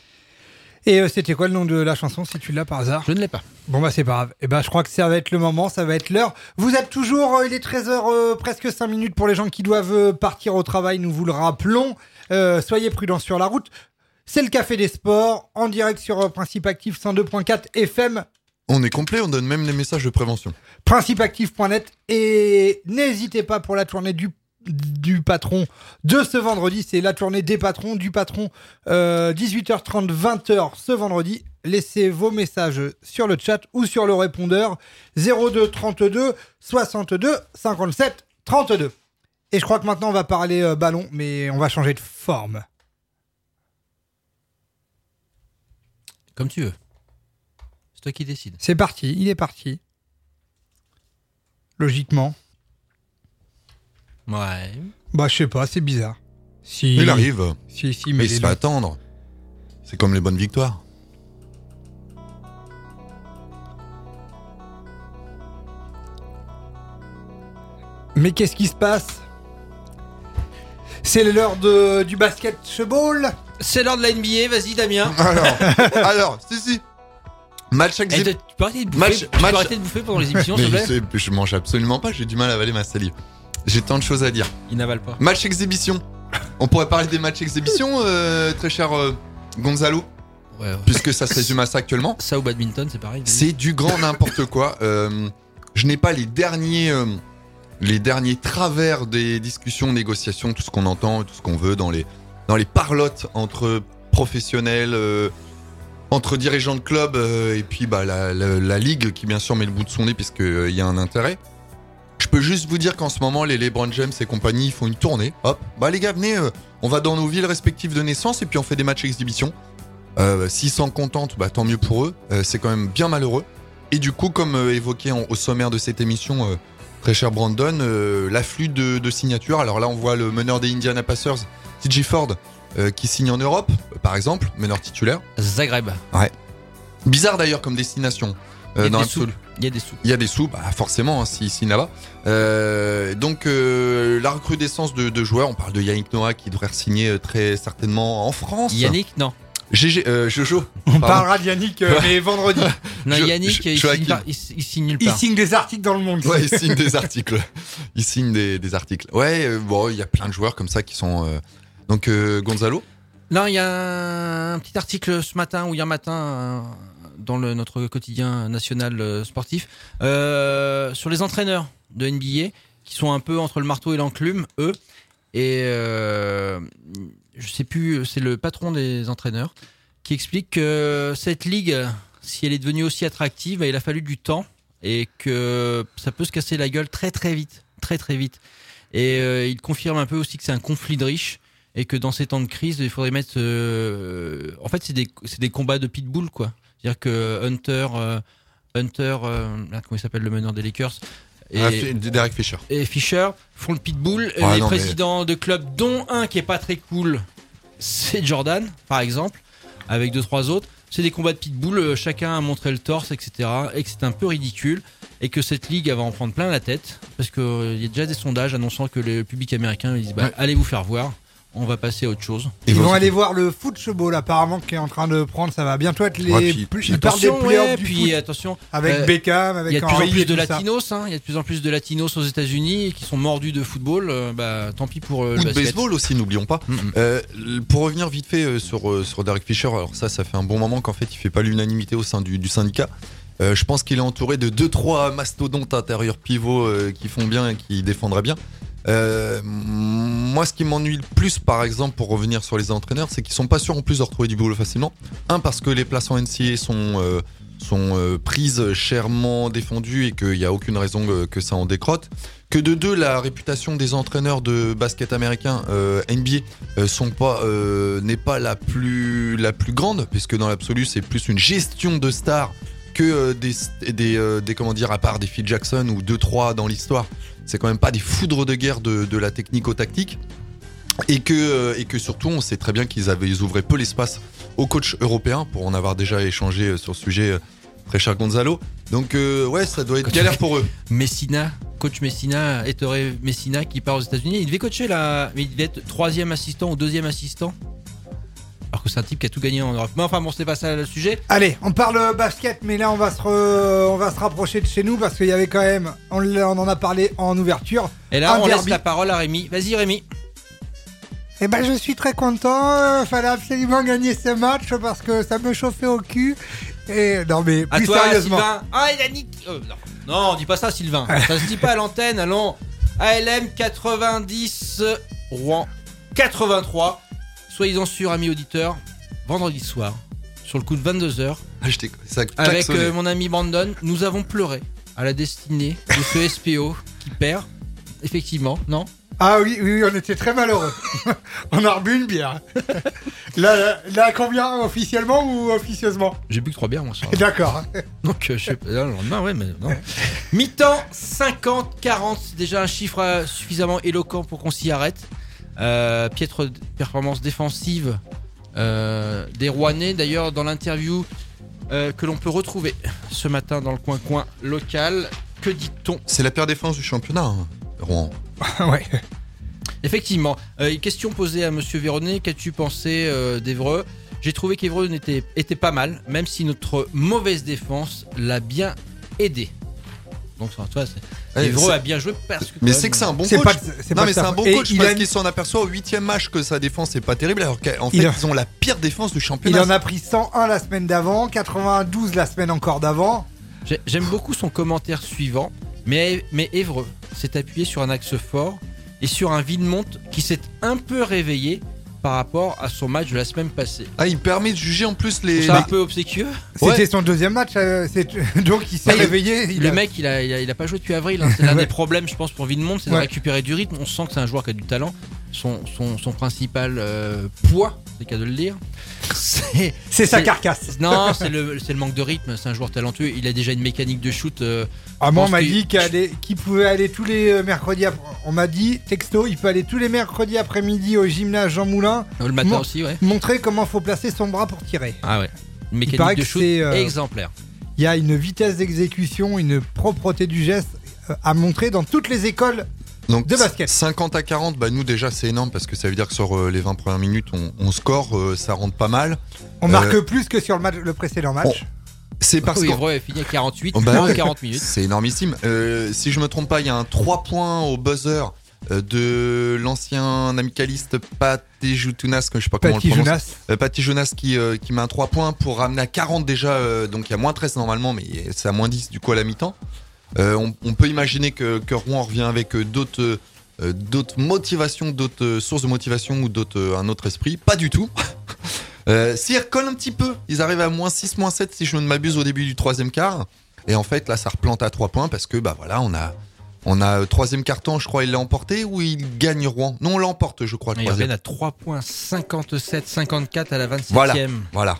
Et euh, c'était quoi le nom de la chanson, si tu l'as par hasard ? Je ne l'ai pas. Bon bah c'est pas grave. Et bah je crois que ça va être le moment, ça va être l'heure. Vous êtes toujours, euh, il est treize heures, euh, presque cinq minutes pour les gens qui doivent euh, partir au travail, nous vous le rappelons. Euh, soyez prudents sur la route. C'est le Café des Sports, en direct sur euh, Principe Actif cent deux point quatre F M, On est complet, on donne même les messages de prévention. principeactif point net. Et n'hésitez pas pour la tournée du du patron de ce vendredi, c'est la tournée des patrons, du patron, euh, dix-huit heures trente, vingt heures ce vendredi. Laissez vos messages sur le chat ou sur le répondeur zéro deux trente-deux soixante-deux cinquante-sept trente-deux. Et je crois que maintenant on va parler euh, ballon, mais on va changer de forme. Comme tu veux. C'est toi qui décides. C'est parti, il est parti. Logiquement. Ouais. Bah je sais pas, c'est bizarre. Si, Il arrive. Si, si, Mais mais il se les fait noms- attendre. C'est comme les bonnes victoires. Mais qu'est-ce qui se passe ? C'est l'heure de, du basketball. C'est l'heure de la N B A, vas-y Damien. Alors, alors, si, si. Match Eh, exhibition. tu peux arrêter de bouffer, Match- tu peux match- arrêter de bouffer pendant les émissions, s'il te Mais plaît. c'est- je mange absolument pas, j'ai du mal à avaler ma salive. J'ai tant de choses à dire. Il n'avale pas. Match exhibition. On pourrait parler des matchs exhibition, euh, très cher euh, Gonzalo, Ouais, ouais. puisque ça se résume à ça actuellement. Ça au badminton, c'est pareil. vas-y. C'est du grand n'importe quoi. Euh, je n'ai pas les derniers, euh, les derniers travers des discussions, négociations, tout ce qu'on entend, tout ce qu'on veut dans les, dans les parlottes entre professionnels, euh, entre dirigeants de club euh, et puis bah, la, la, la ligue qui bien sûr met le bout de son nez puisqu'il euh, y a un intérêt. Je peux juste vous dire qu'en ce moment, les LeBron James et compagnie font une tournée. Hop, bah les gars, venez, euh, on va dans nos villes respectives de naissance et puis on fait des matchs exhibition. Euh, S'ils s'en contentent, bah tant mieux pour eux. Euh, c'est quand même bien malheureux. Et du coup, comme euh, évoqué en, au sommaire de cette émission, euh, très cher Brandon, euh, l'afflux de, de signatures. Alors là, on voit le meneur des Indiana Pacers, T J Ford, euh, qui signe en Europe, euh, par exemple, meneur titulaire. Zagreb. Ouais. Bizarre d'ailleurs comme destination. Euh, dans l'absolu. Il y a des sous. Il y a des sous, bah forcément, hein, s'il signe là-bas. Euh, donc euh, la recrudescence de, de joueurs, on parle de Yannick Noah qui devrait signer très certainement en France. Yannick, non. G G, euh, Jojo. On Pardon. parlera de Yannick euh, mais vendredi. Non, je, Yannick, je, il, je signe pas, il, il signe nulle part. Il signe des articles dans le monde. Ouais, il signe des articles. Il signe des, des articles. Ouais, euh, bon, il y a plein de joueurs comme ça qui sont. Euh... Donc euh, Gonzalo. Non, il y a un petit article ce matin ou hier matin euh, dans le, notre quotidien national euh, sportif euh, sur les entraîneurs de N B A qui sont un peu entre le marteau et l'enclume, eux. Et euh, je sais plus, c'est le patron des entraîneurs qui explique que cette ligue, si elle est devenue aussi attractive, bah, il a fallu du temps et que ça peut se casser la gueule très très vite, très très vite. Et euh, il confirme un peu aussi que c'est un conflit de riches et que dans ces temps de crise, il faudrait mettre. Euh, en fait, c'est des c'est des combats de pitbull, quoi. C'est-à-dire que Hunter, euh, Hunter, euh, là, comment il s'appelle le meneur des Lakers? Et, ah, Derek Fisher. Et Fisher font le pitbull. Ouais, les non, présidents mais... de clubs, dont un qui est pas très cool, c'est Jordan, par exemple, avec deux trois autres. C'est des combats de pitbull, chacun a montré le torse, et cetera. Et que c'est un peu ridicule. Et que cette ligue, elle va en prendre plein la tête. Parce qu'il euh, y a déjà des sondages annonçant que le public américain, ils disent bah, ouais. allez vous faire voir. On va passer à autre chose. Ils vont aller voir le football apparemment qui est en train de prendre. Ça va bientôt être les. Ouais, puis, plus, ils parlent des playoffs ouais, du puis foot. Attention. Avec euh, Beckham, avec il y a de plus Henry en plus et de tout latinos. Hein, il y a de plus en plus de latinos aux États-Unis qui sont mordus de football. Euh, bah tant pis pour euh, ou le de basket. baseball aussi, n'oublions pas. Mm-hmm. Euh, pour revenir vite fait euh, sur euh, sur Derek Fisher. Alors ça, ça fait un bon moment qu'en fait, il fait pas l'unanimité au sein du, du syndicat. Euh, je pense qu'il est entouré de deux trois mastodontes intérieurs pivots euh, qui font bien et qui défendraient bien. Euh, moi, ce qui m'ennuie le plus, par exemple, pour revenir sur les entraîneurs, c'est qu'ils sont pas sûrs en plus de retrouver du boulot facilement. Un, parce que les places en N C A A sont euh, sont euh, prises chèrement défendues et qu'il y a aucune raison euh, que ça en décrotte. Que de deux, la réputation des entraîneurs de basket américain euh, N B A euh, sont pas euh, n'est pas la plus la plus grande, puisque dans l'absolu, c'est plus une gestion de stars que euh, des des, euh, des comment dire à part des Phil Jackson ou deux trois dans l'histoire. C'est quand même pas des foudres de guerre de, de la technique au tactique et que, euh, et que surtout on sait très bien qu'ils avaient ils ouvraient peu l'espace aux coachs européens pour en avoir déjà échangé sur ce sujet, très cher Gonzalo. Donc euh, ouais, ça doit être coach galère pour eux. Messina, coach Messina, Ettore Messina qui part aux États-Unis, il devait coacher là, mais il devait être troisième assistant ou deuxième assistant. Alors que c'est un type qui a tout gagné en Europe. Mais enfin bon, c'est pas ça le sujet. Allez, on parle basket, mais là on va se, re... on va se rapprocher de chez nous parce qu'il y avait quand même, on, on en a parlé en ouverture. Et là, on derby. laisse la parole à Rémi. Vas-y Rémi. Eh ben, je suis très content. Il fallait absolument gagner ce match parce que ça me chauffait au cul. Et non mais plus à toi, sérieusement. Sylvain. Ah, il a niqué. Oh, non. non, on dit pas ça, Sylvain. Ça se dit pas à l'antenne. Allons. A L M quatre-vingt-dix, Rouen quatre-vingt-trois. Soyez-en sûrs, amis auditeurs, vendredi soir, sur le coup de vingt-deux heures, ah, ça avec euh, mon ami Brandon, nous avons pleuré à la destinée de ce S P O qui perd, effectivement, non ? Ah oui, oui, on était très malheureux. On a rebu une bière. Là, là, là, combien, officiellement ou officieusement ? J'ai bu que trois bières, moi, ça. D'accord. Donc, euh, je sais pas, le lendemain, ouais, mais non. Mi-temps, cinquante quarante, c'est déjà un chiffre euh, suffisamment éloquent pour qu'on s'y arrête. Euh, piètre performance défensive euh, des Rouennais. D'ailleurs, dans l'interview euh, que l'on peut retrouver ce matin dans le coin-coin local, que dit-on ? C'est la pire défense du championnat, hein, Rouen. Ouais. Effectivement. Euh, question posée à Monsieur Véronnet. Qu'as-tu pensé euh, d'Évreux ? J'ai trouvé qu'Évreux était, était pas mal, même si notre mauvaise défense l'a bien aidé. Donc, toi, c'est... Évreux a bien joué parce que. Mais c'est que c'est un bon c'est coach. Pas, c'est non, pas mais c'est un bon coach et parce a... qu'il s'en aperçoit au huitième match que sa défense est pas terrible, alors qu'en fait, il a... ils ont la pire défense du championnat. Il en a pris cent un la semaine d'avant, quatre-vingt-douze la semaine encore d'avant. J'aime beaucoup son commentaire suivant, mais, mais Évreux s'est appuyé sur un axe fort et sur un Villemonte qui s'est un peu réveillé par rapport à son match de la semaine passée. Ah, il permet de juger en plus les. C'est un peu obséquieux. C'était Ouais. son deuxième match, euh, c'est... donc il s'est Bah, réveillé. Il le a... mec, il a, il a, il a pas joué depuis avril. Hein. C'est l'un Ouais. des problèmes, je pense, pour Villemont, c'est de Ouais. récupérer du rythme. On sent que c'est un joueur qui a du talent. Son, son, son principal euh, poids, c'est le cas de le dire, c'est, c'est sa carcasse. Non, c'est le, c'est le manque de rythme. C'est un joueur talentueux. Il a déjà une mécanique de shoot. Euh, Ah, moi, on pense m'a qu'il- dit qu'il, allait- qu'il pouvait aller tous les euh, mercredis. Après... On m'a dit, texto, il peut aller tous les mercredis après-midi au gymnase Jean Moulin. Le matin Mon- aussi, ouais. Montrer comment faut placer son bras pour tirer. Ah ouais. Une Il paraît mécanique de que shoot c'est, euh, exemplaire. Il y a une vitesse d'exécution, une propreté du geste euh, à montrer dans toutes les écoles. Donc de basket. cinquante à quarante, bah nous déjà c'est énorme parce que ça veut dire que sur euh, les vingt premières minutes on, on score, euh, ça rentre pas mal. On Euh, marque plus que sur le, match, le précédent match. C'est parce Oui, que Évreux a fini à quarante-huit, Oh, bah ouais. quarante minutes. C'est énormissime. Euh, si je me trompe pas, il y a un trois points au buzzer euh, de l'ancien amicaliste Patti Jounas, que je sais pas comment Patti on le prononce. Jounas. Euh, Patti Jounas qui, euh, qui met un trois points pour ramener à quarante déjà, euh, donc il y a moins treize normalement, mais c'est à moins dix du coup à la mi-temps. Euh, on, on peut imaginer que, que Rouen revient avec euh, d'autres euh, d'autres motivations, d'autres euh, sources de motivation ou d'autres euh, un autre esprit. Pas du tout. Euh, S'ils recollent un petit peu, ils arrivent à moins six, moins sept si je ne m'abuse au début du troisième quart. Et en fait là ça replante à trois points parce que bah voilà on a on a euh, troisième carton, je crois il l'a emporté ou il gagne Rouen. Non on l'emporte je crois le Ils troisième. reviennent à trois points, cinquante-sept cinquante-quatre à la vingt-septième. Voilà, voilà.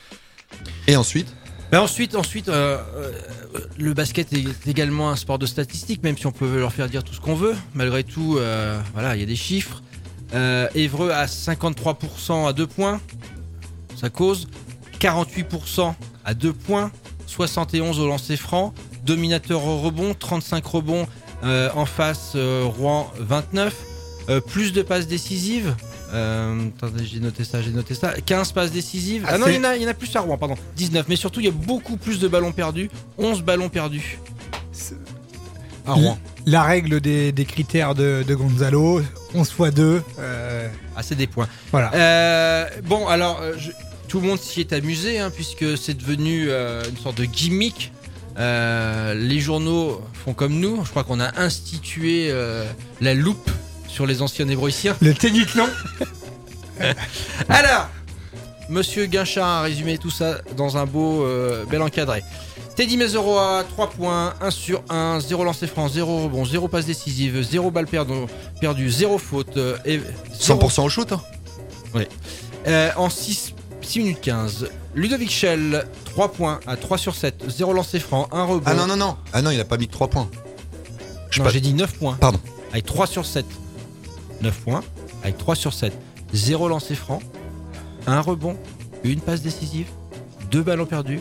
Et ensuite Ben ensuite, ensuite euh, euh, le basket est également un sport de statistiques, même si on peut leur faire dire tout ce qu'on veut. Malgré tout, euh, voilà, il y a des chiffres. Euh, Évreux à cinquante-trois pour cent à deux points, ça cause. quarante-huit pour cent à deux points, soixante et onze au lancer franc. Dominateur au rebond, trente-cinq rebonds euh, en face, euh, Rouen vingt-neuf. Euh, plus de passes décisives. Euh, attendez, j'ai noté ça, j'ai noté ça. quinze passes décisives. Ah, Ah, non, c'est- il y, en a, il y en a plus à Rouen, pardon. dix-neuf. Mais surtout, il y a beaucoup plus de ballons perdus. onze ballons perdus. À Rouen. La règle des, des critères de, de Gonzalo, onze fois deux. Euh, Ah, c'est des points. voilà. Euh, bon, alors, euh, je- tout le monde s'y est amusé, hein, puisque c'est devenu euh, une sorte de gimmick. Euh, les journaux font comme nous. Je crois qu'on a institué euh, la loupe sur les anciens hébroïciens. Le Téniclon. Alors, Monsieur Guinchard a résumé tout ça dans un beau, euh, bel encadré. Teddy Mesereau à trois points, un sur un, zéro lancé franc, zéro rebond, zéro passe décisive, zéro balle perdue, perdu, zéro faute. euh, et cent pour cent au shoot hein. Oui. Euh, en six minutes quinze, Ludovic Schell, trois points à trois sur sept, zéro lancé franc, un rebond. Ah non non non. Ah non, il a pas mis que trois points. Je Non, pas- j'ai dit neuf points. Pardon. Avec trois sur sept. neuf points, avec trois sur sept. zéro lancé franc, un rebond, une passe décisive, deux ballons perdus,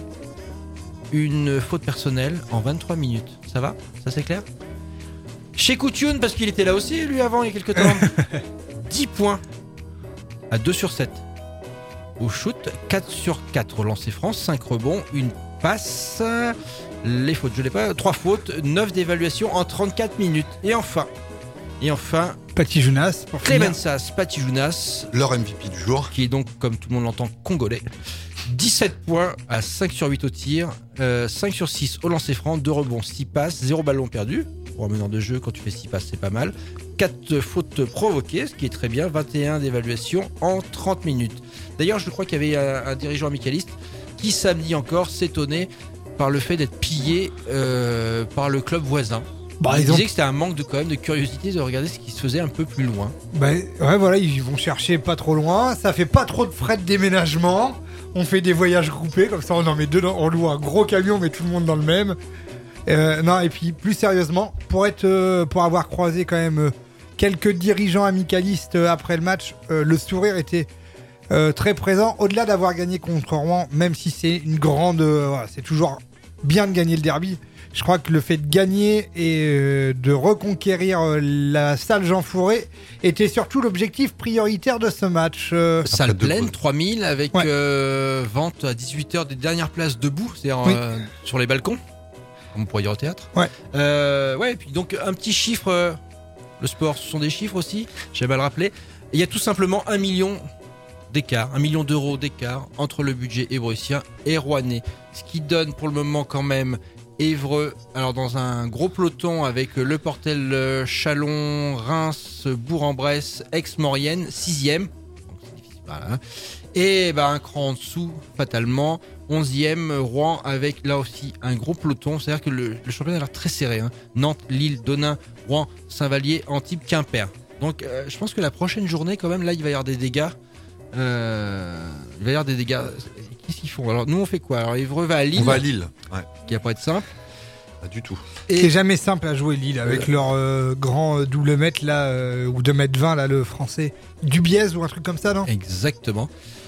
une faute personnelle en vingt-trois minutes. Ça va? Ça c'est clair? Chez Couture, parce qu'il était là aussi, lui, avant, il y a quelques temps. dix points à deux sur sept. Au shoot, quatre sur quatre au lancer franc, cinq rebonds, une passe. Les fautes, je l'ai pas. trois fautes, neuf d'évaluation en trente-quatre minutes. Et enfin, et enfin, Patti Jounas pour finir. Clemensas Patijounas, Leur M V P du jour. qui est donc, comme tout le monde l'entend, congolais. dix-sept points à cinq sur huit au tir, euh, cinq sur six au lancer franc, deux rebonds, six passes, zéro ballon perdu. Pour un meneur de jeu, quand tu fais six passes, c'est pas mal. quatre fautes provoquées, ce qui est très bien. vingt et un d'évaluation en trente minutes. D'ailleurs, je crois qu'il y avait un, un dirigeant amicaliste qui, samedi encore, s'étonnait par le fait d'être pillé euh, par le club voisin. Bah, il ils ont- disait que c'était un manque de, quand même, de curiosité de regarder ce qui se faisait un peu plus loin. Bah, ouais, voilà, ils vont chercher pas trop loin. Ça fait pas trop de frais de déménagement. On fait des voyages groupés, comme ça on en met deux, dans- on loue un gros camion, on met tout le monde dans le même. Euh, non, et puis plus sérieusement, pour être, euh, pour avoir croisé quand même euh, quelques dirigeants amicalistes euh, après le match, euh, le sourire était euh, très présent. Au-delà d'avoir gagné contre Rouen, même si c'est une grande, euh, voilà, c'est toujours bien de gagner le derby. Je crois que le fait de gagner et euh, de reconquérir euh, la salle Jean Fourré était surtout l'objectif prioritaire de ce match. Euh, Salle deux pleine, pauses. trois mille, avec Ouais. euh, vente à dix-huit heures des dernières places debout, c'est-à-dire Oui. euh, sur les balcons, comme on pourrait dire au théâtre. Ouais. Euh, ouais, et puis donc un petit chiffre, euh, le sport, ce sont des chiffres aussi, j'aime à le rappeler. Il y a tout simplement un million d'écart, un million d'euros d'écart entre le budget hébroïcien et rouennais, ce qui donne pour le moment quand même Évreux, alors dans un gros peloton avec Le Portel, Chalon, Reims, Bourg-en-Bresse, Aix-Maurienne, sixième, Voilà. Et bah, un cran en dessous, fatalement, onzième, Rouen, avec là aussi un gros peloton. C'est-à-dire que le, le championnat a l'air très serré. Hein. Nantes, Lille, Denain, Rouen, Saint-Vallier, Antibes, Quimper. Donc euh, je pense que la prochaine journée, quand même, là, il va y avoir des dégâts. Euh, il va y avoir des dégâts. Qu'est-ce qu'ils font? Alors nous, on fait quoi? Alors Évreux va à Lille. On va à Lille, ouais. Qui va pas être simple. Pas du tout. Et c'est jamais simple à jouer Lille avec euh... leur euh, grand euh, double mètre là, euh, ou deux mètres vingt là, le français. Dubiez ou un truc comme ça, non? Exactement.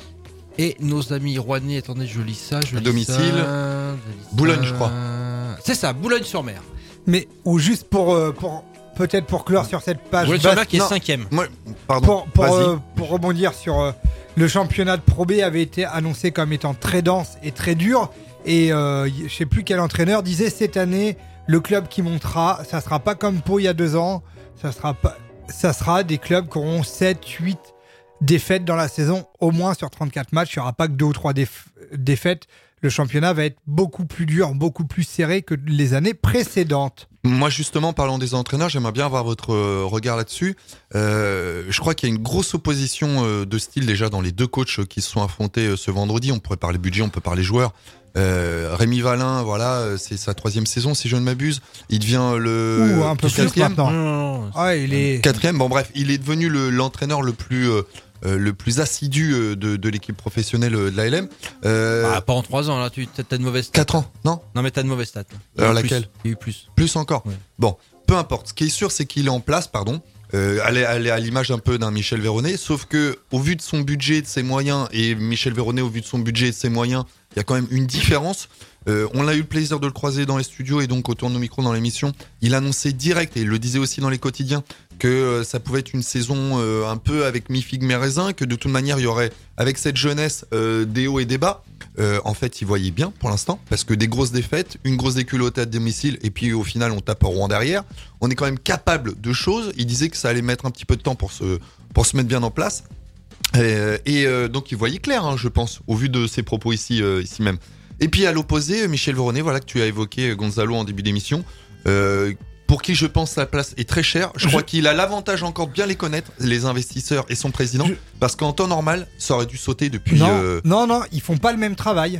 Et nos amis rouennais, attendez, je lis ça, je à lis domicile. Ça, je Boulogne, ça. je crois. C'est ça, Boulogne-sur-Mer. Mais ou juste pour euh, pour peut-être pour clore sur cette page. Boulogne-sur-Mer qui est cinquième. Moi, pardon. Pour pour, euh, pour rebondir sur euh, le championnat de Pro B avait été annoncé comme étant très dense et très dur. Et euh, je sais plus quel entraîneur disait cette année le club qui montera, ça sera pas comme Pau il y a deux ans, ça sera pas, ça sera des clubs qui auront sept, huit défaites dans la saison, au moins sur trente-quatre matchs. Il n'y aura pas que deux ou trois déf- défaites. Le championnat va être beaucoup plus dur, beaucoup plus serré que les années précédentes. Moi, justement, parlant des entraîneurs, j'aimerais bien avoir votre euh, regard là-dessus. Euh, je crois qu'il y a une grosse opposition euh, de style déjà dans les deux coachs qui se sont affrontés euh, ce vendredi. On pourrait parler budget, on peut parler joueurs. Euh, Rémi Valin, voilà, c'est sa troisième saison si je ne m'abuse. Il devient le Ouh, un peu quatrième. Plus maintenant. Ah, il est quatrième. Bon bref, il est devenu le, l'entraîneur le plus euh, euh, le plus assidu de, de l'équipe professionnelle de l'A L M. Euh, bah, pas en trois ans là, tu as de mauvaises stats. Quatre ans, non? Non mais t'as de mauvaises stats. Alors laquelle? Il y a eu plus. Plus encore. Ouais. Bon, peu importe. Ce qui est sûr, c'est qu'il est en place, pardon. Euh, elle est, elle est à l'image un peu d'un Michel Véronnet, sauf que au vu de son budget, de ses moyens, et Michel Véronnet au vu de son budget et de ses moyens, il y a quand même une différence. Euh, on a eu le plaisir de le croiser dans les studios et donc autour de nos micros dans l'émission. Il annonçait direct, et il le disait aussi dans les quotidiens, que euh, ça pouvait être une saison euh, un peu avec mi-figue mi-raisin, que de toute manière il y aurait, avec cette jeunesse, euh, des hauts et des bas. Euh, en fait, il voyait bien pour l'instant, parce que des grosses défaites, une grosse déculottée à domicile, et puis au final on tape Rouen derrière. On est quand même capable de choses. Il disait que ça allait mettre un petit peu de temps pour se, pour se mettre bien en place. Euh, et euh, donc il voyait clair, hein, je pense, au vu de ses propos ici, euh, ici même. Et puis à l'opposé, Michel Véronnet, voilà, que tu as évoqué, Gonzalo, en début d'émission, euh, pour qui je pense la place est très chère. Je, je crois qu'il a l'avantage encore de bien les connaître, les investisseurs et son président, je... parce qu'en temps normal, ça aurait dû sauter depuis... Non, euh... non, non, ils font pas le même travail.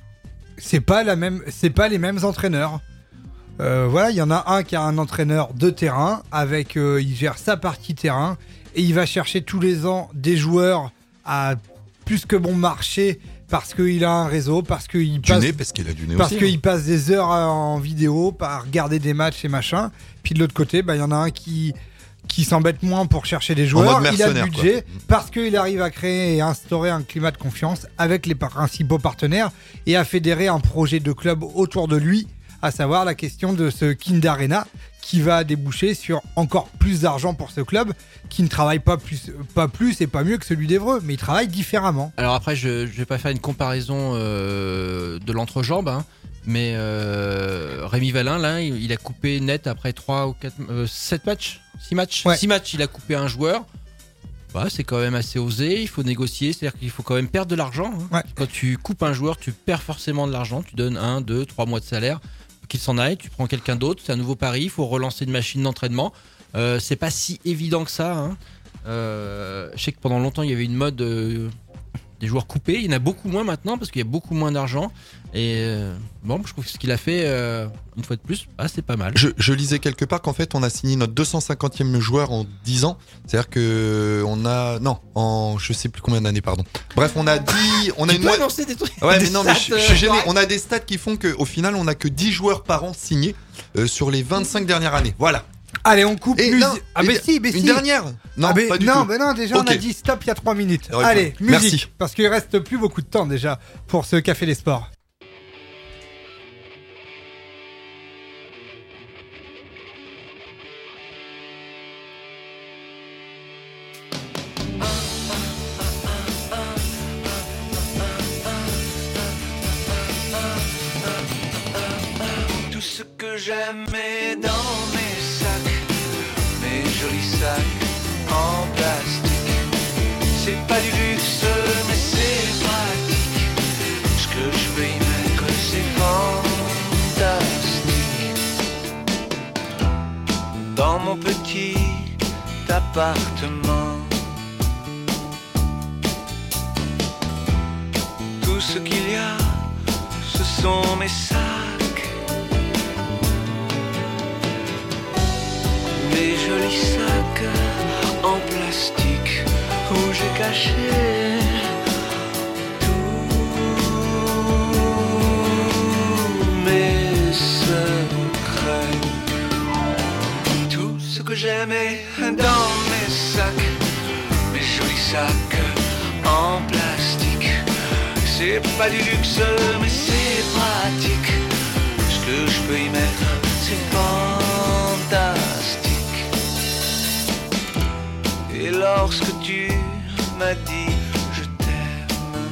C'est pas, la même, c'est pas les mêmes entraîneurs. Euh, voilà, il y en a un qui a un entraîneur de terrain, avec, euh, il gère sa partie terrain, et il va chercher tous les ans des joueurs à plus que bon marché, parce qu'il a un réseau, parce qu'il passe, nez, parce qu'il a du nez parce aussi, qu'il hein. passe des heures en vidéo, à regarder des matchs et machin. Puis de l'autre côté, bah, il y en a un qui, qui s'embête moins pour chercher des joueurs. Il a le budget, quoi. Parce qu'il arrive à créer et instaurer un climat de confiance avec les principaux partenaires et à fédérer un projet de club autour de lui, à savoir la question de ce Kind Arena qui va déboucher sur encore plus d'argent pour ce club qui ne travaille pas plus, pas plus et pas mieux que celui d'Évreux, mais il travaille différemment. Alors après, je ne vais pas faire une comparaison euh, de l'entrejambe, hein, mais euh, Rémi Valin, là, il, il a coupé net après trois ou quatre, euh, sept matchs, six matchs, ouais. six matchs, il a coupé un joueur. Bah, c'est quand même assez osé, il faut négocier, c'est-à-dire qu'il faut quand même perdre de l'argent. Hein. Ouais. Quand tu coupes un joueur, tu perds forcément de l'argent, tu donnes un, deux, trois mois de salaire, qu'il s'en aille, tu prends quelqu'un d'autre, c'est un nouveau pari, il faut relancer une machine d'entraînement. Euh, c'est pas si évident que ça. Hein. Euh, je sais que pendant longtemps il y avait une mode euh, des joueurs coupés, il y en a beaucoup moins maintenant parce qu'il y a beaucoup moins d'argent. Et euh, bon, je trouve que ce qu'il a fait euh, une fois de plus, ah, c'est pas mal. Je, je lisais quelque part qu'en fait on a signé notre deux cent cinquantième joueur en dix ans. C'est-à-dire que on a non en je sais plus combien d'années pardon. Bref, on a dix, on a tu une peux mo- annoncer des trucs. Ouais, des mais non, mais je, stats, je suis gêné. ouais. On a des stats qui font que au final on a que dix joueurs par an signés euh, sur les vingt-cinq dernières années. Voilà. Allez, on coupe Et musique. non, Ah, mais si, mais une si. dernière. Non, ah, mais pas du non, tout. mais non, déjà, Ok. on a dit stop il y a trois minutes. Ouais, Allez, musique. merci. Parce qu'il reste plus beaucoup de temps déjà pour ce Café des Sports. Tout ce que j'aimais dans mes sacs, mes jolis sacs en plastique. C'est pas du luxe, mais c'est pratique. Ce que je veux y mettre, c'est fantastique. Dans mon petit appartement, Tout ce qu'il y a, ce sont mes sacs. Mes jolis sacs en plastique où j'ai caché que j'aimais dans mes sacs, mes jolis sacs en plastique. C'est pas du luxe mais c'est pratique. Ce que je peux y mettre c'est fantastique. Et lorsque tu m'as dit je t'aime,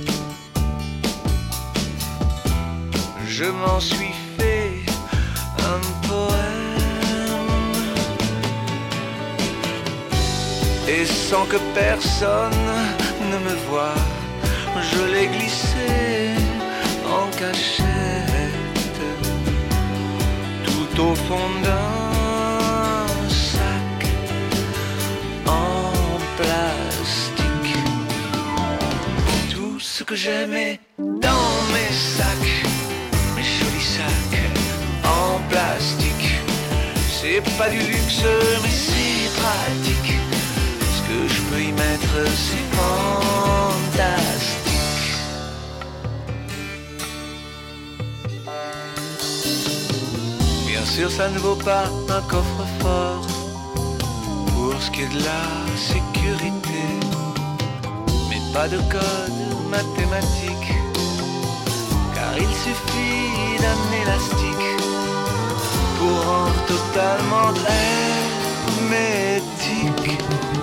je m'en suis fait un poème. Et sans que personne ne me voie, je l'ai glissé en cachette, tout au fond d'un sac en plastique. Tout ce que j'aimais dans mes sacs, mes jolis sacs en plastique. C'est pas du luxe mais c'est pratique. Que je peux y mettre, c'est fantastique. Bien sûr, ça ne vaut pas un coffre-fort pour ce qui est de la sécurité, mais pas de code mathématique, car il suffit d'un élastique pour rendre totalement hermétique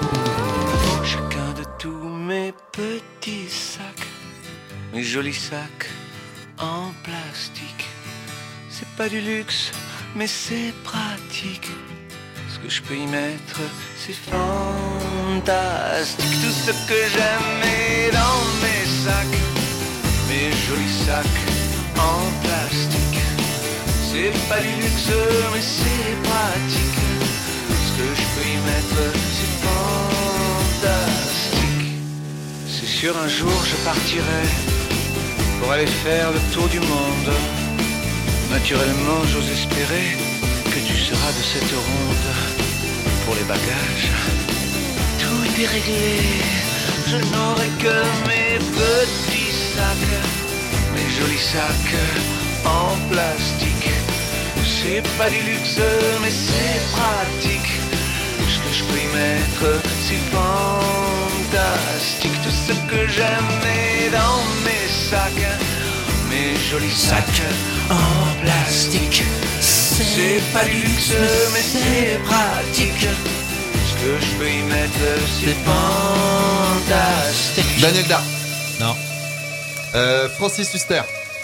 mes petits sacs, mes jolis sacs en plastique. C'est pas du luxe, mais c'est pratique. Ce que je peux y mettre, c'est fantastique. Tout ce que j'aimais dans mes sacs, mes jolis sacs en plastique. C'est pas du luxe, mais c'est pratique. Ce que je peux y mettre, c'est fantastique. Sur un jour je partirai pour aller faire le tour du monde. Naturellement j'ose espérer que tu seras de cette ronde. Pour les bagages, tout est réglé. Je n'aurai que mes petits sacs, mes jolis sacs en plastique. C'est pas du luxe mais c'est pratique. Ce que je peux y mettre c'est fantastique. Tout ce que j'aimais dans mes sacs, mes jolis sacs en plastique. C'est pas du luxe mais c'est pratique. Ce que je peux y mettre c'est fantastique. Daniel Dar. Non. Euh, Francis Huster.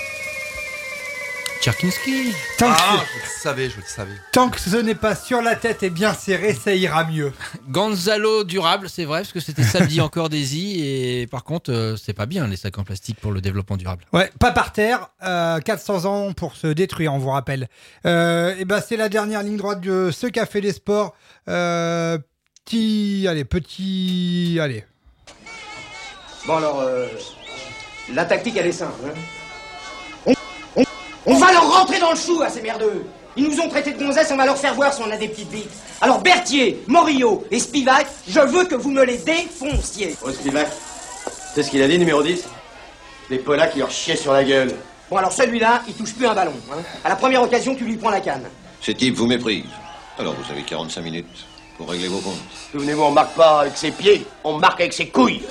Tcherkinski. Tant que, Ah, je le savais, je le savais. tant que ce n'est pas sur la tête et bien serré, ça ira mieux. Gonzalo Durable, c'est vrai, parce que c'était samedi encore des i, et par contre, euh, c'est pas bien les sacs en plastique pour le développement durable. Ouais, pas par terre, euh, quatre cents ans pour se détruire, on vous rappelle. Euh, et ben c'est la dernière ligne droite de ce Café des Sports. Euh, petit, allez, petit, allez. Bon alors, euh, la tactique elle est simple. Hein. On, on, on va leur rentrer dans le chou à ces merdeux. Ils nous ont traités de gonzesses, on va leur faire voir si on a des petites bites. Alors Berthier, Morillo et Spivak, je veux que vous me les défonciez. Oh Spivak, c'est ce qu'il a dit numéro dix? Les Polaces qui leur chiaient sur la gueule. Bon alors celui-là, il touche plus un ballon. Hein. À la première occasion, tu lui prends la canne. Ces types vous méprisent. Alors vous avez quarante-cinq minutes pour régler vos comptes. Souvenez-vous, on marque pas avec ses pieds, on marque avec ses couilles.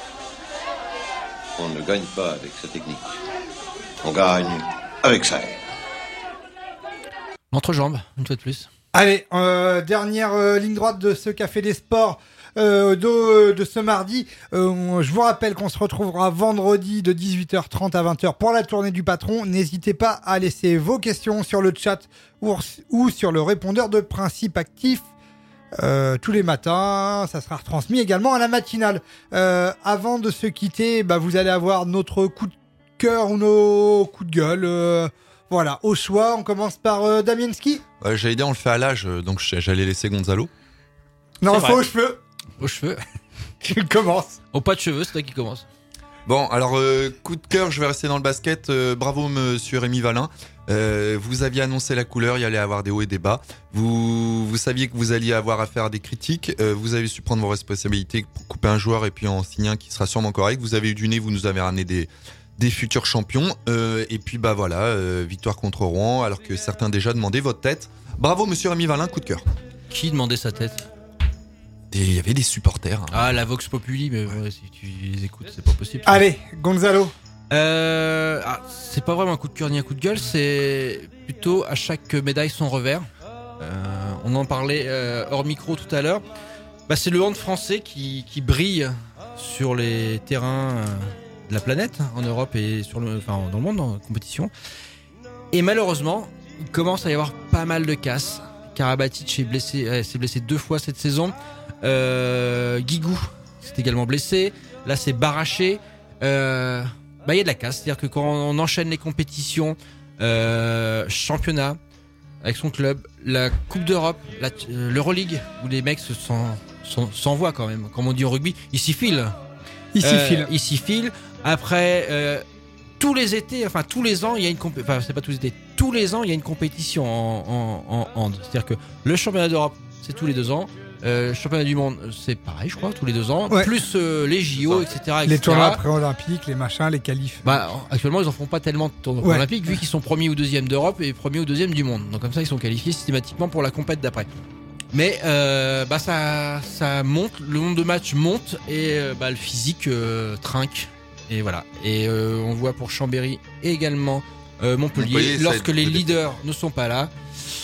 On ne gagne pas avec sa technique. On gagne avec ça. L'entrejambe, une fois de plus. Allez, euh, dernière euh, ligne droite de ce Café des Sports euh, de, de ce mardi. Euh, je vous rappelle qu'on se retrouvera vendredi de dix-huit heures trente à vingt heures pour la tournée du patron. N'hésitez pas à laisser vos questions sur le chat ou, ou sur le répondeur de Principe Actif. Euh, tous les matins, ça sera retransmis également à la matinale. Euh, avant de se quitter, bah, vous allez avoir notre coup de cœur ou nos coups de gueule. Euh, voilà, au choix, on commence par euh, Damienski. Ouais, j'allais dire, on le fait à l'âge, donc j'allais laisser Gonzalo. Non, faut aux cheveux. Aux cheveux. Tu commences. Au pas de cheveux, c'est toi qui commence. Bon, alors euh, coup de cœur, je vais rester dans le basket. Euh, bravo monsieur Rémi Valin. Euh, vous aviez annoncé la couleur, il y allait avoir des hauts et des bas. Vous, vous saviez que vous alliez avoir à faire des critiques. Euh, vous avez su prendre vos responsabilités pour couper un joueur et puis en signer un qui sera sûrement correct. Vous avez eu du nez, vous nous avez ramené des, des futurs champions. Euh, et puis bah voilà, euh, victoire contre Rouen, alors que certains déjà demandaient votre tête. Bravo monsieur Rémi Valin, coup de cœur. Qui demandait sa tête ? Il y avait des supporters. Ah, la Vox Populi, mais ouais, si tu les écoutes, c'est pas possible. Allez, Gonzalo. Euh, ah, c'est pas vraiment un coup de cœur ni un coup de gueule, c'est plutôt à chaque médaille son revers. Euh, on en parlait euh, hors micro tout à l'heure. Bah, c'est le hand français qui, qui brille sur les terrains euh, de la planète, en Europe et sur le, enfin, dans le monde, en compétition. Et malheureusement, il commence à y avoir pas mal de casses. Karabatic est blessé, euh, s'est blessé deux fois cette saison. Euh, Guigou s'est également blessé. Là, c'est Baraché. Euh, bah, il y a de la casse. C'est-à-dire que quand on enchaîne les compétitions, euh, championnat avec son club, la Coupe d'Europe, la, euh, l'Euroleague, où les mecs se s'en, s'en, s'envoient quand même. Comme on dit au rugby, ils s'y filent. Ils s'y filent. Ils s'y filent. Après, euh, tous les étés, enfin tous les ans, il y a une compé- enfin c'est pas tous les étés, tous les ans, il y a une compétition en, en, en hand. C'est-à-dire que le championnat d'Europe, c'est tous les deux ans. Euh, championnat du monde, c'est pareil, je crois, tous les deux ans. Ouais. Plus euh, les J O, et cetera, et cetera. Les tournois pré-olympiques, les machins, les qualifs. Bah, actuellement, ils en font pas tellement de tournois ouais. olympiques, vu qu'ils sont premiers ou deuxièmes d'Europe et premiers ou deuxièmes du monde. Donc comme ça, ils sont qualifiés systématiquement pour la compète d'après. Mais euh, bah ça, ça monte, le nombre de matchs monte et euh, bah, le physique euh, trinque. Et voilà. Et euh, on voit pour Chambéry et également euh, Montpellier, Montpellier lorsque les leaders ne sont pas là.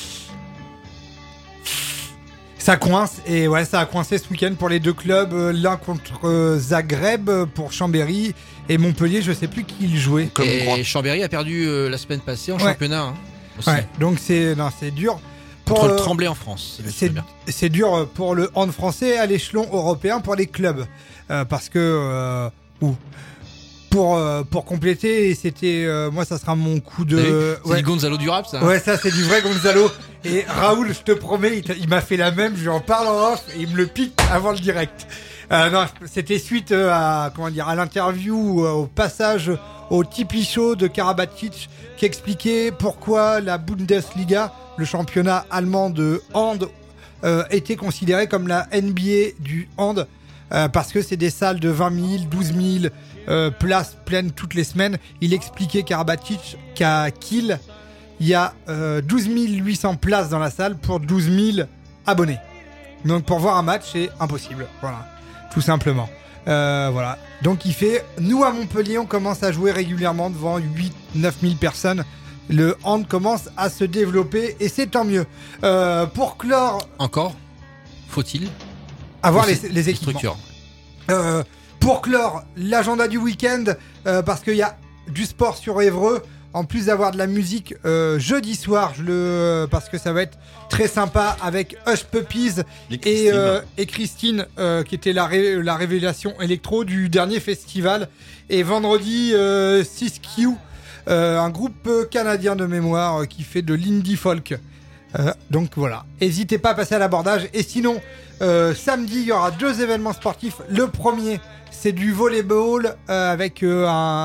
Ça coince, et ouais, ça a coincé ce week-end pour les deux clubs, euh, l'un contre euh, Zagreb pour Chambéry et Montpellier, je sais plus qui il jouait. Comme et Chambéry a perdu euh, la semaine passée en ouais. championnat. Hein, aussi. Ouais, donc c'est, non, c'est dur. Pour contre le Tremblay en France. C'est, c'est dur pour le hand français à l'échelon européen pour les clubs. Euh, parce que... Euh, ouh, Pour, euh, pour compléter, c'était euh, moi ça sera mon coup de c'est ouais. du Gonzalo du rap ça. Ouais, ça c'est du vrai Gonzalo. Et Raoul, je te promets, il, il m'a fait la même, je lui en parle en off et il me le pique avant le direct. Euh, non, c'était suite euh, à comment dire à l'interview euh, au passage au Tipeee Show de Karabatic qui expliquait pourquoi la Bundesliga, le championnat allemand de hand, euh, était considéré comme la N B A du hand euh, parce que c'est des salles de vingt mille, douze mille Euh, places pleines toutes les semaines. Il expliquait Karabatic qu'à Kiel, il y a euh, douze mille huit cents places dans la salle pour douze mille abonnés. Donc pour voir un match, c'est impossible. Voilà, tout simplement. Euh, voilà. Donc il fait. Nous à Montpellier, on commence à jouer régulièrement devant huit neuf mille personnes. Le hand commence à se développer et c'est tant mieux. Euh, pour clore. Encore faut-il avoir les, les équipements. Structures. Euh, Pour clore l'agenda du week-end, euh, parce qu'il y a du sport sur Évreux, en plus d'avoir de la musique euh, jeudi soir, je le, parce que ça va être très sympa avec Hush Puppies et, euh, et Christine, euh, qui était la, ré, la révélation électro du dernier festival. Et vendredi, euh, six Q, euh, un groupe canadien de mémoire euh, qui fait de l'indie folk. Euh, donc voilà, n'hésitez pas à passer à l'abordage. Et sinon, euh, samedi, il y aura deux événements sportifs. Le premier, c'est du volleyball euh, avec euh,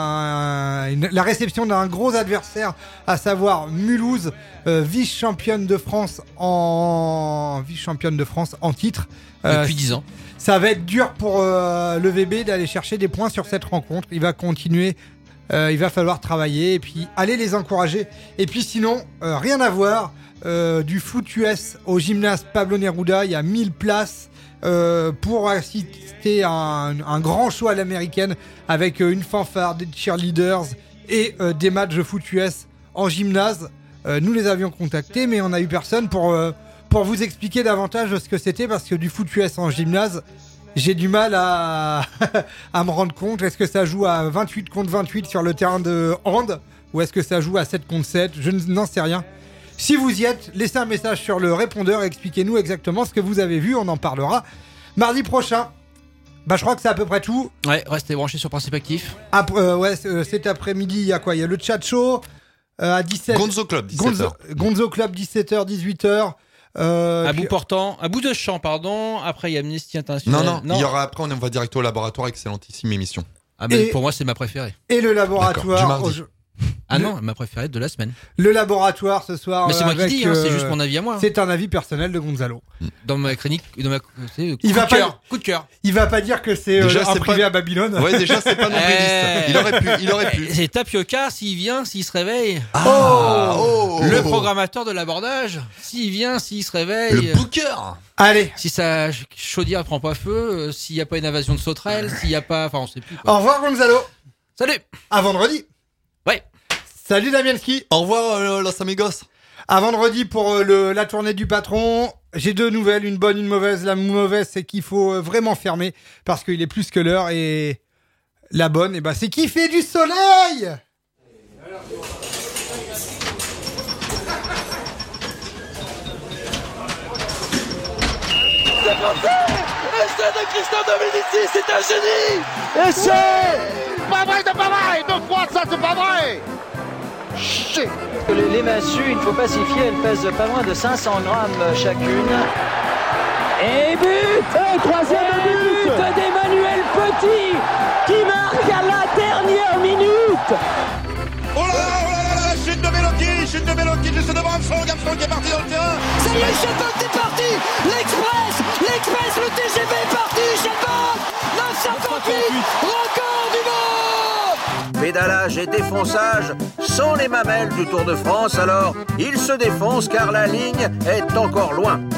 un, une, la réception d'un gros adversaire, à savoir Mulhouse, euh, vice-championne de France en vice-championne de France en titre. Euh, Depuis dix ans. Ça va être dur pour euh, le V B d'aller chercher des points sur cette rencontre. Il va continuer. Euh, il va falloir travailler et puis aller les encourager. Et puis sinon, euh, rien à voir. Euh, du foot U S au gymnase Pablo Neruda, il y a mille places euh, pour assister à un, un grand show à l'américaine avec euh, une fanfare, des cheerleaders et euh, des matchs de foot U S en gymnase. Euh, nous les avions contactés, mais on n'a eu personne pour, euh, pour vous expliquer davantage ce que c'était, parce que du foot U S en gymnase, j'ai du mal à, à me rendre compte. Est-ce que ça joue à vingt-huit contre vingt-huit sur le terrain de hand, ou est-ce que ça joue à sept contre sept? Je n'en sais rien. Si vous y êtes, laissez un message sur le répondeur et expliquez-nous exactement ce que vous avez vu. On en parlera mardi prochain. Bah, je crois que c'est à peu près tout. Ouais, restez branchés sur Principe Actif. Après, euh, ouais, cet après-midi, il y a quoi? Il y a le chat show euh, à dix-sept. Gonzo Club, dix-sept heures. Gonzo, Gonzo Club, dix-sept heures, dix-huit heures. Euh, à puis... bout portant, à bout de champ, pardon. Après, il y a Amnesty International. Non, non, non, il y aura après, on va direct au laboratoire, excellentissime émission. Ah, mais Et- pour moi, c'est ma préférée. Et le D'accord, du laboratoire. mardi. au- Ah Le- non, ma préférée de la semaine. Le laboratoire ce soir. Mais c'est euh, moi qui avec, dis, hein, c'est euh, juste mon avis à moi. C'est un avis personnel de Gonzalo. Dans ma chronique, dans ma, c'est, coup Il de va pas- cœur, coup de cœur. Il va pas dire que c'est euh, Déjà, un c'est privé pas- à Babylone. Ouais, déjà, c'est pas nombriliste. Eh. Il aurait pu, il aurait pu. C'est Tapioca, s'il vient, s'il se réveille. Ah, oh, Le oh. programmateur de l'abordage, s'il vient, s'il se réveille. Le booker. Allez, Si sa chaudière prend pas feu, euh, s'il y a pas une invasion de sauterelles, s'il y a pas, enfin on sait plus quoi. au revoir Gonzalo. Salut. À vendredi. Ouais. Salut Damienski. Au revoir, euh, Los Amigos. À vendredi pour euh, le, la tournée du patron. J'ai deux nouvelles, une bonne, une mauvaise. La mauvaise, c'est qu'il faut euh, vraiment fermer parce qu'il est plus que l'heure. Et la bonne, eh ben, c'est qu'il fait du soleil. C'est français. Essai de Christophe Dominici, c'est un génie. Essai. Pas vrai, c'est pas vrai. Deux fois, ça, c'est pas vrai. Shit. Les, les massues, il ne faut pas s'y fier, elles pèsent pas loin de cinq cents grammes chacune. Et but Et troisième but d'Emmanuel Petit qui marque à la dernière minute. Oh là là, oh là là, là, chute de Belotti, chute de Belotti, juste devant Armstrong, Armstrong qui est parti dans le terrain. Ça y est, Chabot est parti. L'Express, l'Express, le T G V est parti. Chabot, neuf cent cinquante-huit, record du monde. Pédalage et défonçage sont les mamelles du Tour de France, alors ils se défoncent car la ligne est encore loin.